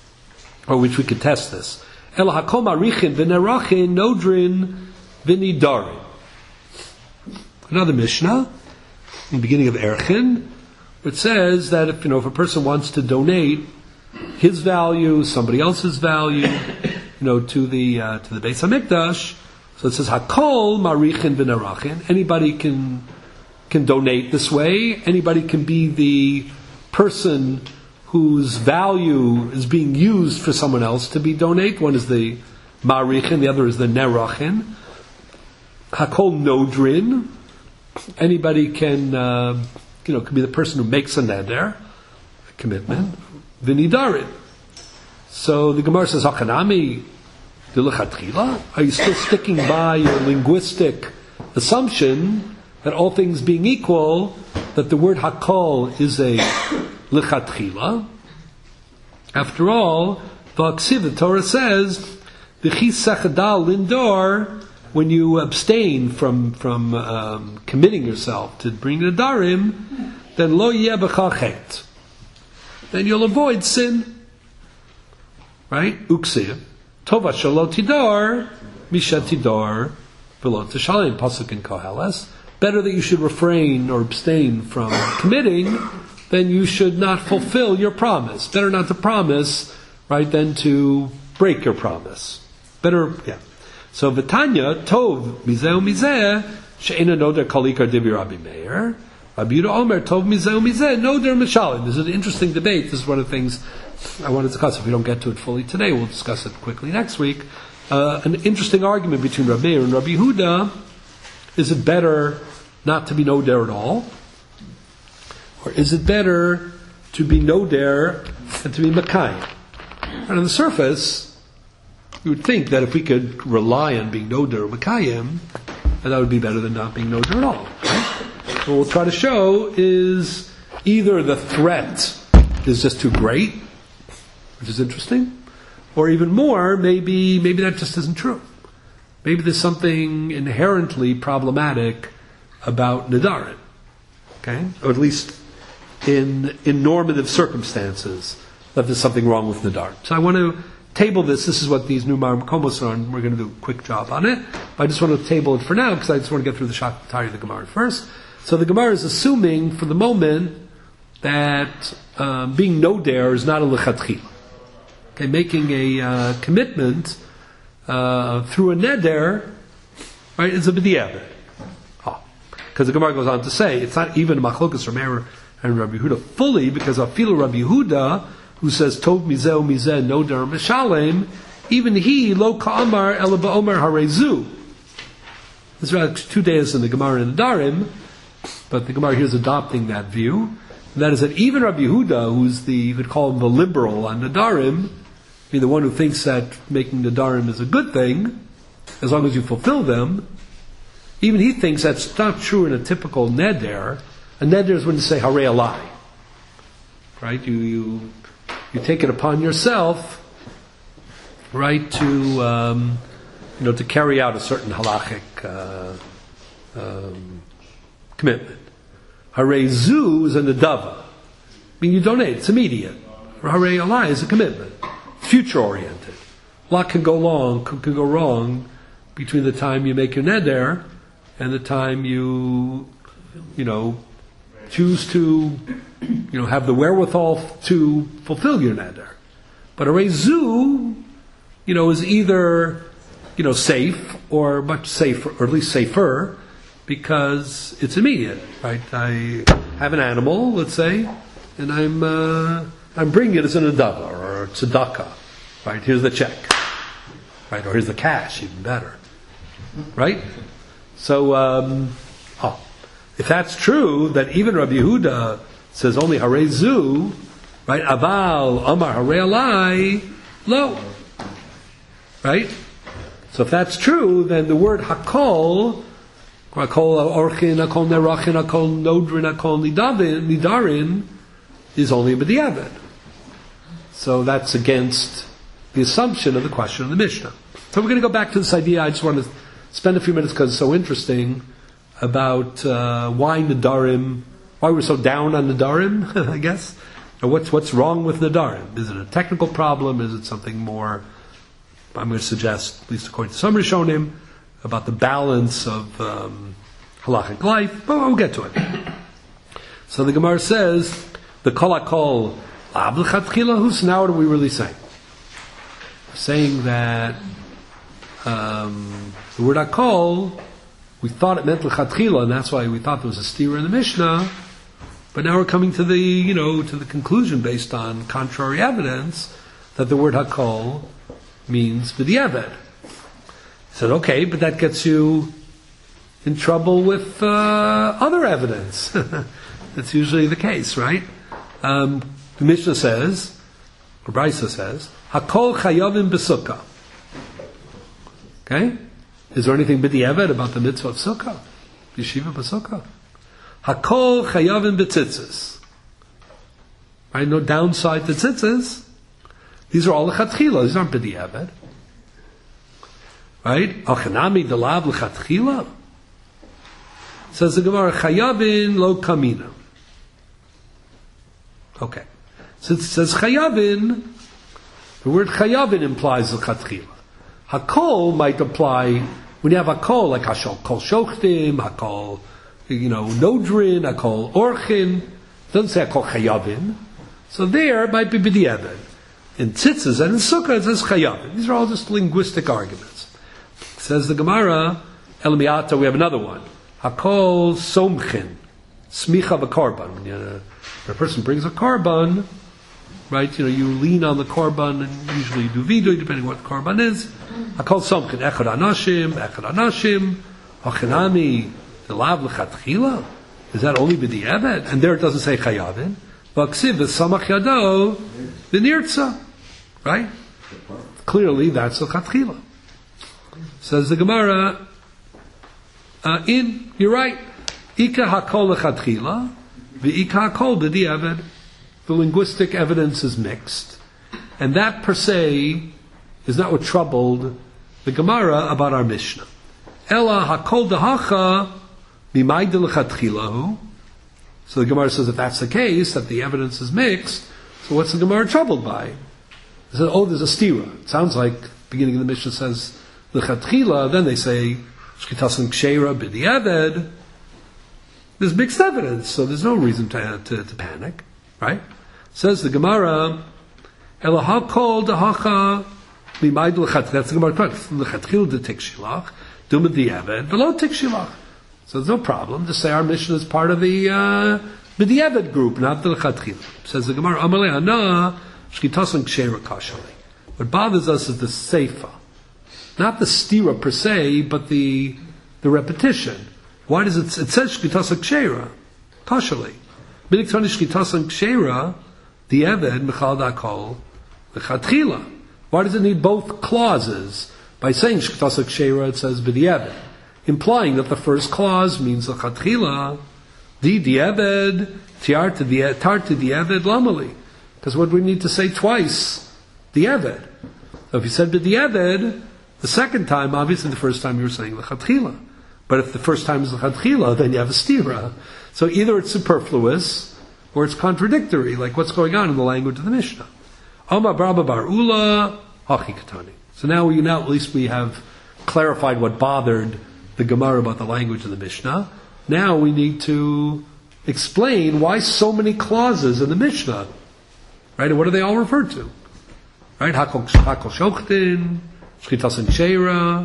or which we could test this. El hakol marichin v'nerachin nodrin v'nidarin. Another Mishnah in the beginning of Erchin, which says that if, you know, if a person wants to donate his value, somebody else's value, you know, to the uh, to the Beis Hamikdash. So it says Hakol Marichin V'Nerachin. Anybody can can donate this way. Anybody can be the person whose value is being used for someone else to be donate. One is the Marichin, the other is the Nerachin. Hakol Nodrin. Anybody can, uh, you know, can be the person who makes a neder, a commitment. V'nidarin. So the Gemara says, Hakanami d'lechatchila? Are you still sticking by your linguistic assumption that all things being equal, that the word hakol is a lechatchila? After all, V'aksiv, the Torah says, V'chis sechadal lindor, when you abstain from from um, committing yourself to bring the darim, then lo yeh b'cha chet. Then you'll avoid sin. Right? Uksiv. Tova shalo tidar, misha tidar V'lo tishalim, pasuk in Koheles. Better that you should refrain or abstain from committing than you should not fulfill your promise. Better not to promise, right, than to break your promise. Better, yeah. So V'tanya, Tov, Mizeh Mizeh, She'ena Noder Kalikar Dibi Rabbi Meir, Rabbi Yehuda Omer, Tov Mizeh Mizeh, Noder Mishalim. This is an interesting debate. This is one of the things I want to discuss. If we don't get to it fully today, we'll discuss it quickly next week. Uh, an interesting argument between Rabbi Meir and Rabbi Yehuda. Is it better not to be Noder at all? Or is it better to be Noder and to be Makayim? And on the surface, you would think that if we could rely on being Noder or Makayim, that would be better than not being Noder at all. Right? So what we'll try to show is either the threat is just too great, which is interesting, or even more, maybe maybe that just isn't true. Maybe there's something inherently problematic about Nadarim. Okay? Or at least in in normative circumstances, that there's something wrong with Nadarim. So I want to table this. This is what these new Makomos are, and we're going to do a quick job on it. But I just want to table it for now, because I just want to get through the Shakatari of the Gemara first. So the Gemara is assuming, for the moment, that um, being Noder is not a lechatchila. Okay, making a uh, commitment uh, through a neder, right, is a b'diavad. Oh. Because the Gemara goes on to say, it's not even a machlokas Rabbi Meir and Rabbi Yehuda fully, because afilu Rabbi Yehuda, who says, Tov mizeh mizeh noder mishalem, even he, lo ka'amar ela ba'omer harezu. There's about two days in the Gemara and the Darim, but the Gemara here is adopting that view. And that is that even Rabbi Yehuda, who's the, you could call him the liberal on Nadarim, I mean the one who thinks that making Nadarim is a good thing, as long as you fulfill them, even he thinks that's not true in a typical neder. A neder is when you say harei alai. Right? You, you, you take it upon yourself, right, to, um, you know, to carry out a certain halachic, uh, um, commitment. Harei zu is a nedava. I mean, you donate, it's immediate. Harei alai is a commitment. Future oriented. A lot can go wrong, can, can go wrong between the time you make your neder and the time you, you know, choose to, you know, have the wherewithal to fulfill your neder. But a rezu, you know, is either, you know, safe or much safer, or at least safer, because it's immediate, right? I have an animal, let's say, and I'm uh, I'm bringing it as an adava or a tzedakah, right? Here's the check, right? Or here's the cash, even better, right? So, um, oh, if that's true, that even Rabbi Yehuda says only harei zu, right? Aval amar harei alai lo, right? So if that's true, then the word hakol, hakol orchin, hakol nerachin, hakol nodrin, hakol nidarin, is only a b'diavad. So that's against the assumption of the question of the Mishnah. So we're going to go back to this idea. I just want to spend a few minutes because it's so interesting about uh, why Nadarim, why we're so down on Nadarim, I guess. Or what's what's wrong with Nadarim? Is it a technical problem? Is it something more, I'm going to suggest, at least according to some Rishonim, about the balance of um, halachic life? But we'll get to it. So the Gemara says, the kol hakol lav l'chatchila hus, now what are we really saying? We're saying that um, the word hakol, we thought it meant l'chatchila, and that's why we thought there was a steer in the Mishnah, but now we're coming to the, you know, to the conclusion based on contrary evidence that the word hakol means b'diavad. He said, okay, but that gets you in trouble with uh, other evidence. That's usually the case, right? Um, the Mishnah says, or Brisa says, hakol chayavim b'sukkah. Okay? Is there anything b'diavad about the mitzvah of sukkah? Yeshiva b'sukkah. Hakol chayavim b'tzitzis. Right? No downside to tzitzis. These are all l'chatchila. These aren't b'diavad. Right? Achanami delav l'chatchila. Says the Gemara, chayavin lo kamina. Okay. So it says chayavin, the word chayavin implies l'chatchila. Hakol might apply When you have hakol, like hashol kol shochtim, hakol, you know, nodrin, hakol orchin, it doesn't say hakol chayavin. So there it might be b'di'evet. In tzitzis and in sukkah it says chayavin. These are all just linguistic arguments. Says the Gemara, El Miata, we have another one. Hakol somchin, smicha v'korban. When, you know, when a person brings a korban, right, you know, you lean on the korban and usually you do vidui, depending on what the korban is. Hakol somchin, echad anashim, echad anashim, hachinami, the lav l'chatchila. Is that only b'di'evet? And there it doesn't say chayavin. V'aksiv v'samach yado v'nirtza. Right? Clearly that's l'chatchila. Says the Gemara, uh, in, you're right, Ika hakol l'chatchila, v'ika hakol b'di'evet. The linguistic evidence is mixed. And that per se is not what troubled the Gemara about our Mishnah. Ela hakol dehacha mimayde l'chatchilahu. So the Gemara says if that's the case, that the evidence is mixed, so what's the Gemara troubled by? It says, oh, there's a stira. It sounds like beginning of the Mishnah says l'chatchila, then they say shkitasan ksheira b'di'eved. There's mixed evidence, so there's no reason to, to, to panic, right? Says the Gemara, Ela hakol dehacha mimayde l'chatchila. That's the Gemara question. L'chatchila de tikshilach, duma b'di'eved, v'lo tikshilach. So there's no problem to say our mission is part of the uh, b'di'eved group, not the l'chatchila. Says the Gemara, Amalei hana shkitasan ksheira kashali. What bothers us is the seifa, not the stira per se, but the the repetition. Why does it? It says shkitasan ksheira kashali. B'niktani shkitasan ksheira the eved mechal dakol l'chatchila. Why does it need both clauses? By saying shkitasan ksheira, it says b'di'eved, implying that the first clause means l'chatchila, di di'eved, tiar to di'eved lamali. Because what we need to say twice, di'eved. So if you said b'di'eved, the second time, obviously the first time you were saying l'chatchila. But if the first time is l'chatchila, then you have a stira. So either it's superfluous, or it's contradictory, like what's going on in the language of the Mishnah. Amma braba bar ula, hachi katani. So now we now at least we have clarified what bothered the Gemara about the language of the Mishnah. Now we need to explain why so many clauses in the Mishnah. Right? And what do they all refer to? Right? Hakol shochtin, shchitasan ksheira,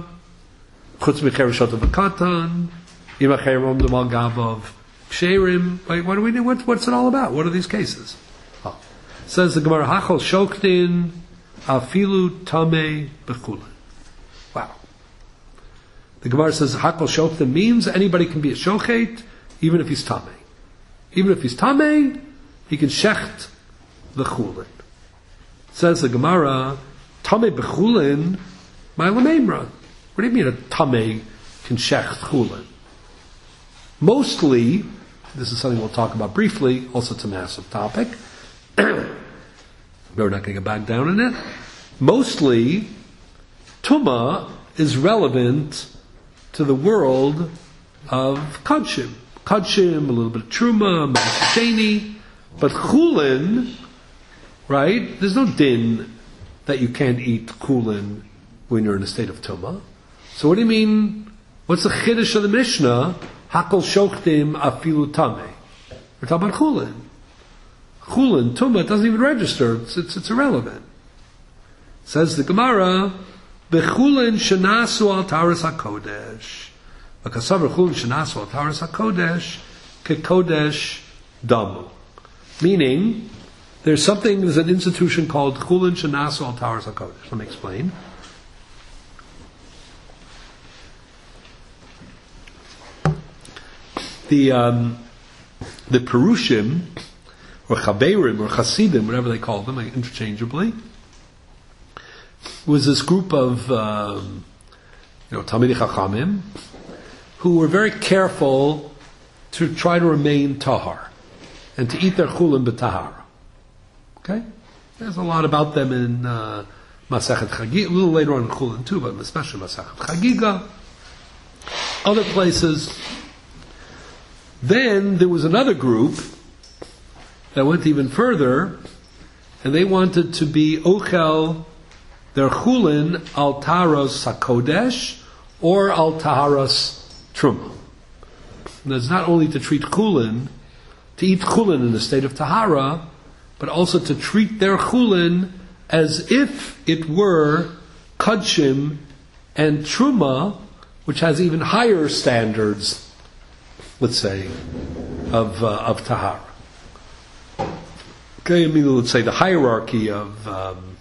chutz mecher shot of a katan, imacherom demal gavav ksherim. Wait, what do we do? What, what's it all about? What are these cases? Oh. Says the Gemara, hakol shochtin, afilu tamei bechulin. Wow. The Gemara says hakol shochtin means anybody can be a shochet, even if he's tamei. Even if he's tamei, he can shecht the chulin. Says the Gemara, tamei bechulin, my lamemra. What do you mean a tamei can shecht chulin? Mostly, this is something we'll talk about briefly, also it's a massive topic. We're not going to get back down in it. Mostly, Tumah is relevant to the world of Kadshim. Kadshim, a little bit of Truma, Masasheni, but Chulin, right? There's no din that you can't eat Chulin when you're in a state of Tumah. So what do you mean? What's the Chiddush of the Mishnah? Hakol shochtim afilu tameh. We're talking about Chulin. Chulin, Tumah, doesn't even register. It's, it's, it's irrelevant. Says the Gemara, Bechulin shenasu al taras hakodesh. V'kasavar chulin shenasu al taras hakodesh kekodesh damu. Meaning, there's something, there's an institution called Chulin shenasu al taras hakodesh. Let me explain. The um, the Perushim, or Chaberim, or Chasidim, whatever they call them, interchangeably, was this group of um, you know Talmidei Chachamim who were very careful to try to remain tahar and to eat their chulin b'tahara. Okay, there's a lot about them in uh, Masechet Chagiga, a little later on in chulin too, but especially Masechet Chagiga, other places. Then there was another group that went even further, and they wanted to be ochel their chulin al taros hakodesh or al taharas truma. And that's not only to treat chulin, to eat chulin in a state of tahara, but also to treat their chulin as if it were kudshim and truma, which has even higher standards, let's say, of uh, of tahara. Okay, I mean, let's say the hierarchy of, um,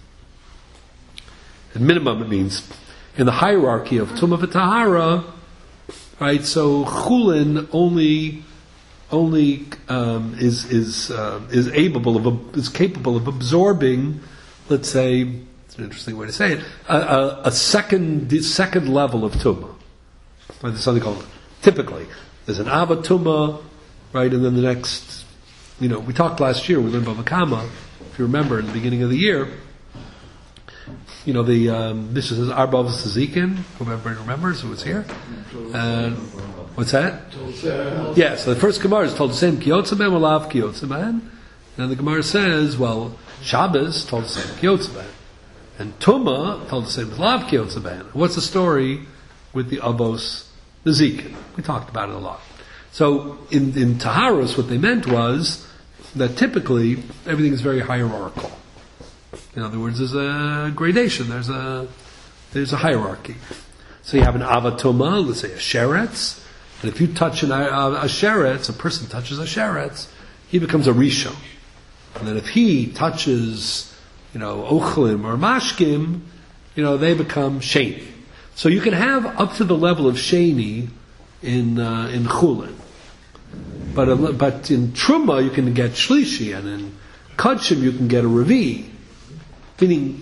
at minimum it means, in the hierarchy of tumah v'tahara, right? So chulin only only um, is is uh, is able of is capable of absorbing, let's say, it's an interesting way to say it, a, a, a second second level of tumah. Right, there's something called, typically, there's an Abba Tumah, right, and then the next, you know, we talked last year, we learned Bava Kama, if you remember, in the beginning of the year, you know, the, um, this is Arba Sazikin, whoever remembers who was here. And, what's that? Yeah, so the first Gemara is told the same, Kiyotzaben, Walav Kiyotzaben, and the Gemara says, well, Shabbos told the same, Kiyotzaben, and Tumah told the same, Lav Kiyotzaben. What's the story with the Abos the Zikin? We talked about it a lot. So in, in Taharos, what they meant was that typically everything is very hierarchical. In other words, there's a gradation, there's a there's a hierarchy. So you have an Avatuma, let's say a Sheretz, and if you touch an, a, a Sheretz, a person touches a Sheretz, he becomes a Rishon. And then if he touches, you know, Ochlim or Mashkim, you know, they become Sheni. So you can have up to the level of Sheni in uh, in Chulin, but uh, but in Truma you can get Shlishi, and in Kudshim you can get a Revi, meaning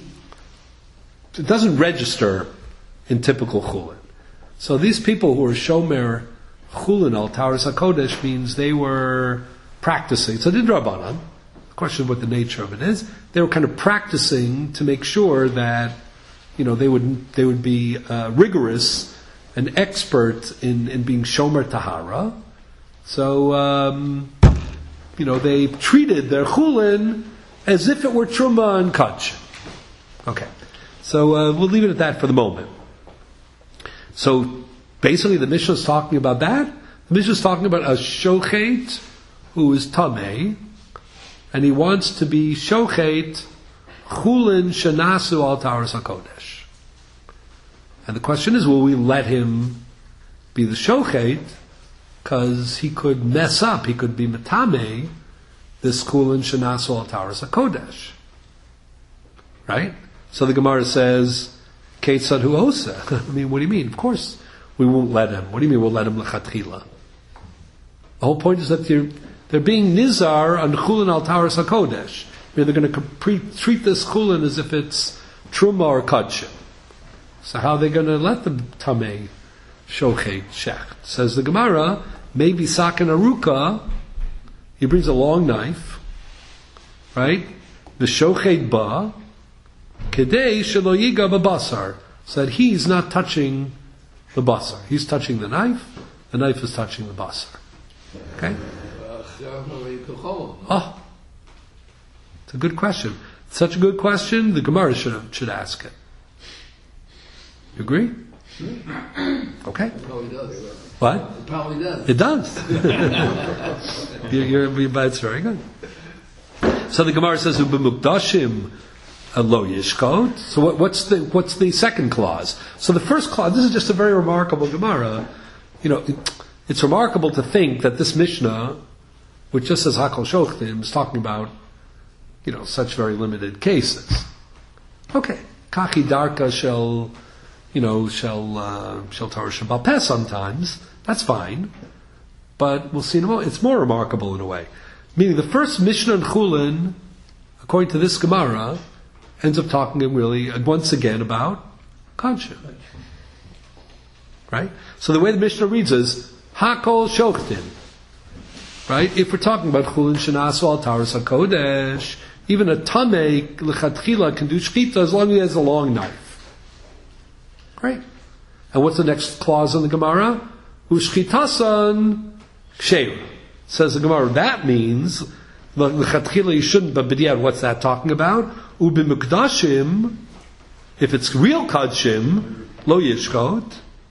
it doesn't register in typical Chulin. So these people who are Shomer Chulin al Taharas HaKodesh means they were practicing. So did Rabbanan. The question of what the nature of it is, they were kind of practicing to make sure that, you know, they would they would be uh, rigorous and expert in, in being shomer tahara. So, um, you know, they treated their chulin as if it were truma and kach. Okay, so uh, we'll leave it at that for the moment. So, basically, the Mishnah is talking about that. The Mishnah is talking about a shochet who is tamei, and he wants to be shochet chulin shenasu al taharas hakodesh. And the question is, will we let him be the shochet? Because he could mess up, he could be metame this chulin shenasu al taharas hakodesh. Right? So the Gemara says, Ketzad hu osa. I mean, what do you mean? Of course we won't let him. What do you mean we'll let him lechatchila? The whole point is that they're, they're being nizar on chulin al taharas hakodesh. They're going to treat this chulin as if it's truma or kudshim. So how are they going to let the tamei shochet shecht? Says the Gemara, maybe sakin aruka, he brings a long knife, right? The shochet ba, kedei shelo yiga babasar, so that he's not touching the basar. He's touching the knife, the knife is touching the basar. Okay? Oh. It's a good question. It's such a good question, the Gemara should should ask it. You agree? Okay. It probably does. What? It probably does. It does. you're, you're, that's very good. So the Gemara says, "Ubimukdashim lo yishkot." So what, what's the what's the second clause? So the first clause. This is just a very remarkable Gemara. You know, it, it's remarkable to think that this Mishnah, which just says Hakol Shochtim, is talking about, you know, such very limited cases. Okay, Kachi Darka shall, you know, shall uh, shall Torah Shabbat Peh sometimes. That's fine, but we'll see in a moment. It's more remarkable in a way. Meaning, the first Mishnah and Chulin, according to this Gemara, ends up talking really once again about Kudshim. Right. So the way the Mishnah reads is Hakol Shochtim. Right. If we're talking about Chulin Shenasu al Taharas HaKodesh, even a tamei lechatchila can do shchita as long as he has a long knife. Great. And what's the next clause in the Gemara? Ushchitasan ksheira. Says the Gemara, that means lechatchila you shouldn't, but b'diavad, what's that talking about? Ubimukdashim, if it's real kudshim, lo yishkot,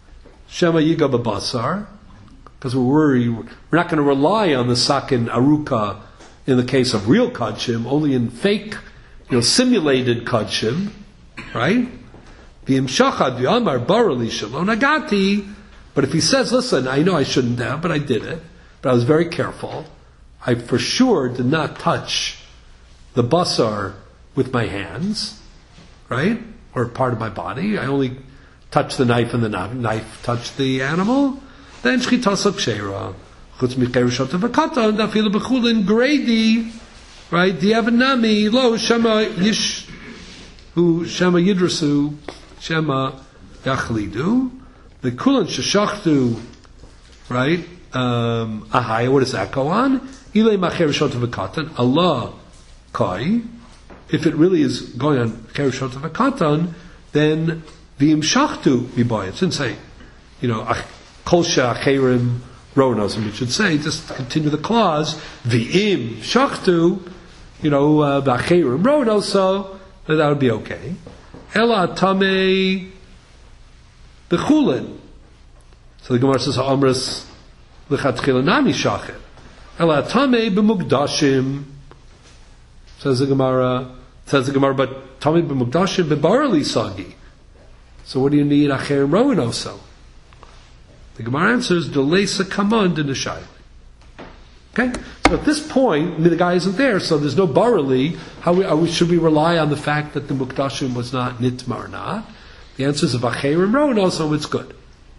Shema Yiga Babasar, because we're worried, we're not going to rely on the Sakin Aruka in the case of real Kachim, only in fake, you know, simulated Kachim, right? V'imshachad v'amar barali shalom nagati. But if he says, listen, I know I shouldn't have, but I did it, but I was very careful. I for sure did not touch the basar with my hands, right? Or part of my body. I only touched the knife and the knife touched the animal. Then shchitasa kshera. Chutz micherushat v'katan dafilu b'chulin grady, right? Diavanami lo shema yish hu shema yidrasu shema yachlidu. The kulan sheshachtu, right? Um, ahaya, what does that go on? Ilay macherushat v'katan Allah kai. If it really is going on cherushat v'katan, then the imshachtu mibayit. It shouldn't say, you know, kol she'acherim ronosim. It should say, just continue the clause, v'im shachtu, you know, b'acherim ronoso, then that would be okay. Ela tamei b'chulin. So the Gemara says, ha'amras l'chatchila nami shachet. Ela tamei b'mugdashim. Says the Gemara, says the Gemara, but tamei b'mugdashim b'barali sagi. So what do you need acherim ronoso? The Gemara answers, Delesa Kamand in the Shaili. Okay? So at this point, I mean, the guy isn't there, so there's no barley. How we, we, should we rely on the fact that the Mukdashim was not Nitma or not? The answer is, if Acherim Rowan also, it's good.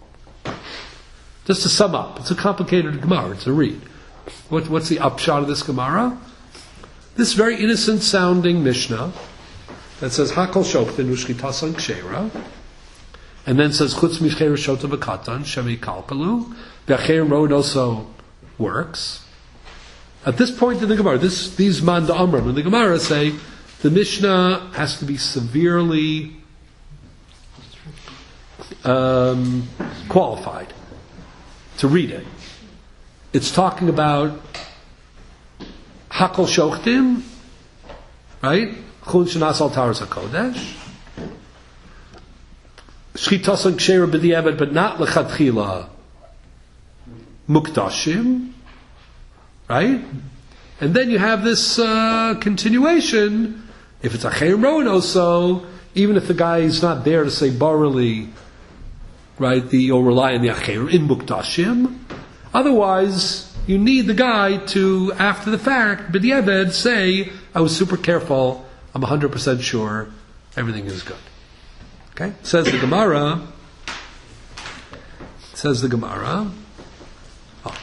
Just to sum up, it's a complicated Gemara, it's a read. What, what's the upshot of this Gemara? This very innocent sounding Mishnah that says, Hakol Shoktin Ushkitasan Kshera, and then says chutz micheir shota v'katan shemi kalkalu. V'acherim road also works. At this point in the Gemara, this these man da'amrim in the Gemara say the Mishnah has to be severely um, qualified to read it. It's talking about hakol shochtim, right? Chun shenas al taras hakodesh. Shchitasan kshera b'diavad, but not lechatchila mukdashim, right? And then you have this uh, continuation. If it's a chayim rowan also, even if the guy is not there to say barley, right? The, you'll rely on the achayim in mukdashim. Otherwise, you need the guy to, after the fact, b'diavad, say, I was super careful. I'm one hundred percent sure everything is good. Okay, says the Gemara. Says the Gemara. Oh.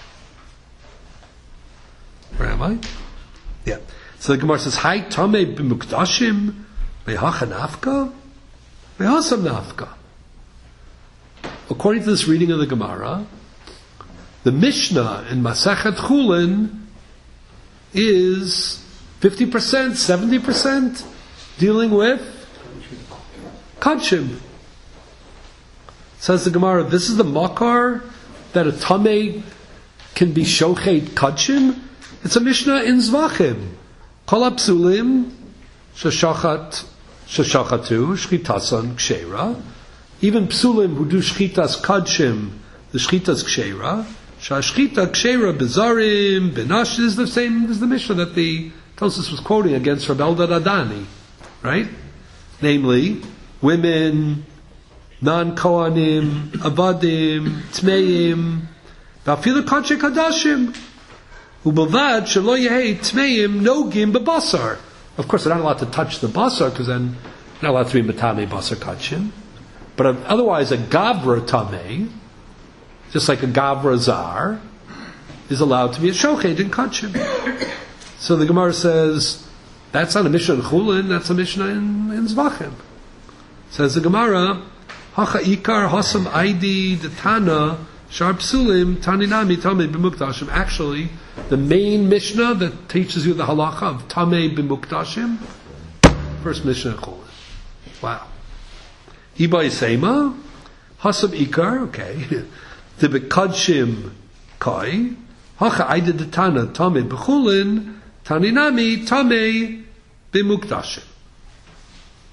Where am I? Yeah. So the Gemara says, "Hai tamei b'mukdashim mehacha nafka, mehasam nafka." According to this reading of the Gemara, the Mishnah in Masachet Chulin is fifty percent, seventy percent dealing with Kachim. Says the Gemara, this is the makar that a tamei can be shochet Kachim. It's a Mishnah in Zvachim. Kol apsulim shashachat shashachatu shchitasan kshera. Even psulim who do shchitas Kachim, the shchitas kshera. Shashchita kshera bezarim benash is the same as the Mishnah that the Tosfos was quoting against Rabbi Eldad Adani, right? Namely, women, non-Kohanim, Avadim, Tmeim, Vafilu Kache Kadashim, Ubavad Shelo Yehei Tmeim Nogim Bebasar. Of course, they're not allowed to touch the basar because then they're not allowed to be Matame Basar Kachim. But otherwise, a Gavra Tamei, just like a Gavra Zar, is allowed to be a Shochet in Kachim. So the Gemara says, that's not a Mishnah in Chulin, that's a Mishnah in, in Zvachim. Says the Gemara, Hacha Ikar Hasam Aidi Detana Shar Psulim Taninami Tamei B'Mukdashim. Actually, the main Mishnah that teaches you the halacha of Tamei B'Mukdashim, first Mishnah in Chulin. Wow. Iba Yisema, Hasam Ikar, okay. The B'Kadshim Kai, Hacha Aidi Detana Tamei B'Chulin, Taninami Tamei B'Mukdashim.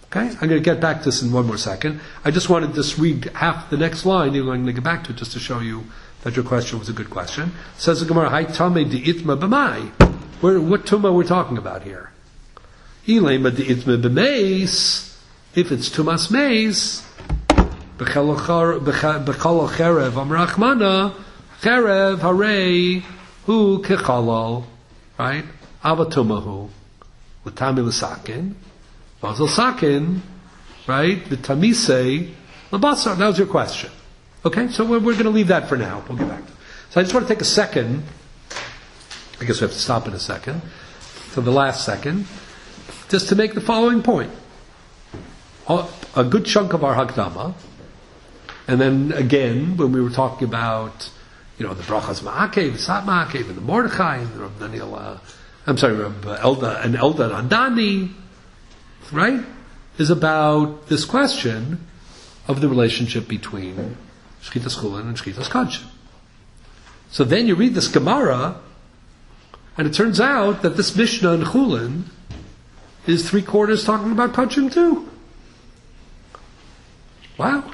Okay? I'm going to get back to this in one more second. I just wanted to just read half the next line, and I'm going to get back to it just to show you that your question was a good question. Says the Gemara, Hai Tame di Itma b'mai. Where, what Tumah we're talking about here? Ilema di Itma b'meis. If it's Tumas meis, B'chalo cherev amrachmana, cherev harei hu kechalal. Right? Avatumahu. L'tami l'sakin. Basel sakin. Right? V'tamisei l'basar. That was your question. Okay? So we're, we're going to leave that for now. We'll get back to it. So I just want to take a second. I guess we have to stop in a second. So the last second. Just to make the following point. A good chunk of our Hakdama, and then again, when we were talking about, you know, the Brachas Ma'akev, the Sat Ma'akev, and the Mordechai, and the Rab Daniel, uh, I'm sorry, Rab Elda, and Elda Andani, right, is about this question of the relationship between Shchitas Chulin and Shchitas Kodshim. So then you read this Gemara, and it turns out that this Mishnah in Chulin is three quarters talking about Kodshim too. Wow.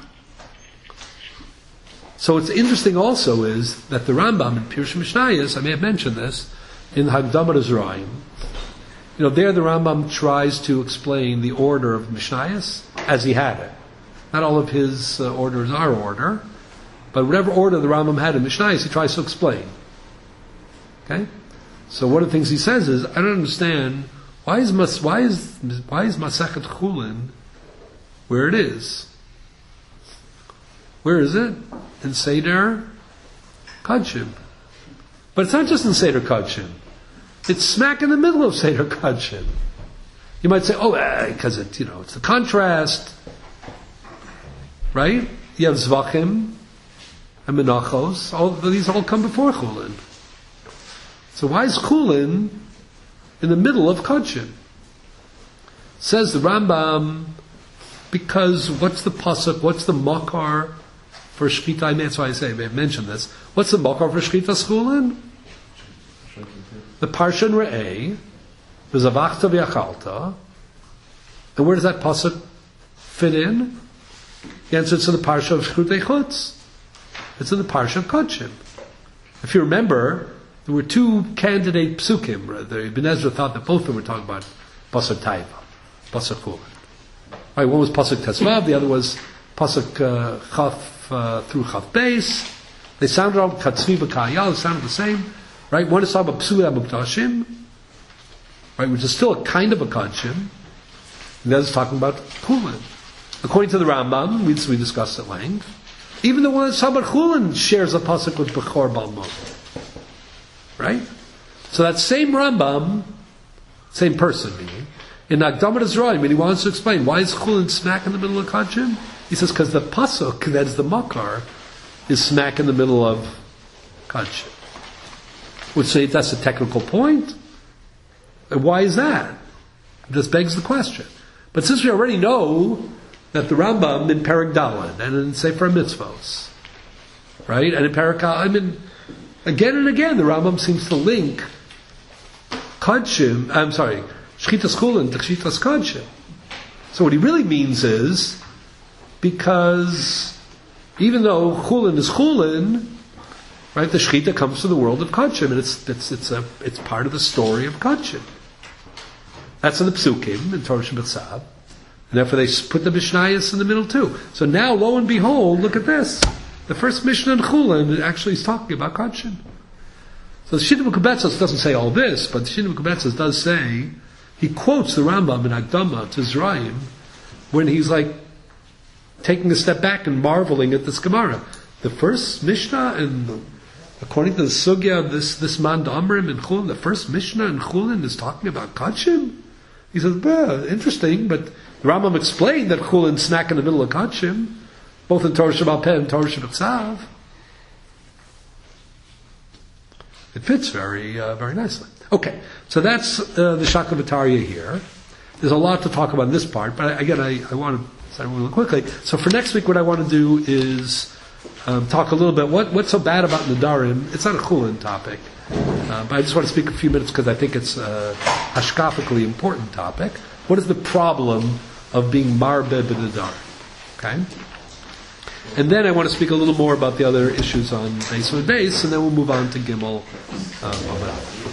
So what's interesting also is that the Rambam in Pirush Mishnayos, I may have mentioned this, in Hagdamah Zerayim, you know, there the Rambam tries to explain the order of Mishnayos as he had it. Not all of his uh, orders are order, but whatever order the Rambam had in Mishnayos, he tries to explain. Okay? So one of the things he says is, I don't understand, why is Mas, why is why is Masechet Chulin where it is? Where is it? In Seder Kodshim. But it's not just in Seder Kodshim. It's smack in the middle of Seder Kodshim. You might say, oh, because eh, it, you know, it's the contrast. Right? You have Zvachim and Menachos. All these all come before Chulin. So why is Chulin in the middle of Kodshim? Says the Rambam, because what's the pasuk? What's the makar for Shechita? That's why I say, I may have mentioned this. What's the makar for Shechita Chulin? The Parsha in Re'eh, the Zavachta v'Yachalta. And where does that pasuk fit in? The answer is in the Parsha of Shechutei Chutz. It's in the Parsha of Kodshim. If you remember, there were two candidate psukim. The Ibn Ezra thought that both of them were talking about pasuk Taiva, pasuk Chulin. Right, one was pasuk Tesvav, the other was pasuk uh, Chaf uh, through Chaf Beis. They sounded all Katzvi v'Kayal. They sounded the same. Right, one is talking about Psuah Mukdashim, right, which is still a kind of a Kodshim. And the other is talking about Chulin. According to the Rambam, we, we discussed at length, even the one that's talking about Chulin shares a pasuk with Bechor Balmon. Right? So that same Rambam, same person, meaning, in Hagdamah Zerayim, when he wants to explain why is Chulin smack in the middle of Kodshim, he says because the pasuk, that is the makar, is smack in the middle of Kodshim. Would say that's a technical point. And why is that? This begs the question. But since we already know that the Rambam in Perek Daled and in Sefer Mitzvos, right, and in Perek, I mean, again and again the Rambam seems to link Kodshim, I'm sorry, Shchitas Chulin to Shchitas Kodshim. So what he really means is, because even though Chulin is Chulin, right, the Shechita comes to the world of Kodshim, and it's it's it's a it's part of the story of Kodshim. That's in the Psukim in Torah Shabbat, and therefore they put the Mishnayos in the middle too. So now, lo and behold, look at this: the first Mishnah in Chulin actually is talking about Kodshim. So the Shita B'Kubetzos doesn't say all this, but the Shita B'Kubetzos does say, he quotes the Rambam in Hagdamah to Zerayim when he's like taking a step back and marveling at this Gemara. The first Mishnah, and according to the Sugya of this, this man Amrim in Chulin, the first Mishnah in Chulin is talking about Kodshim? He says, well, interesting, but the Rambam explained that Chulin smack in the middle of Kodshim, both in Torah Shabbat Peh and Torah Shabbat Tzav. It fits very, uh, very nicely. Okay, so that's uh, the Shakavatariya here. There's a lot to talk about in this part, but again, I, I want to say really quickly. So for next week, what I want to do is um, talk a little bit. What, what's so bad about Nadarim? It's not a Chulin topic, uh, but I just want to speak a few minutes because I think it's a hashkafically important topic. What is the problem of being marbe b'nedar. Okay? And then I want to speak a little more about the other issues on base and base, and then we'll move on to Gimel. Uh,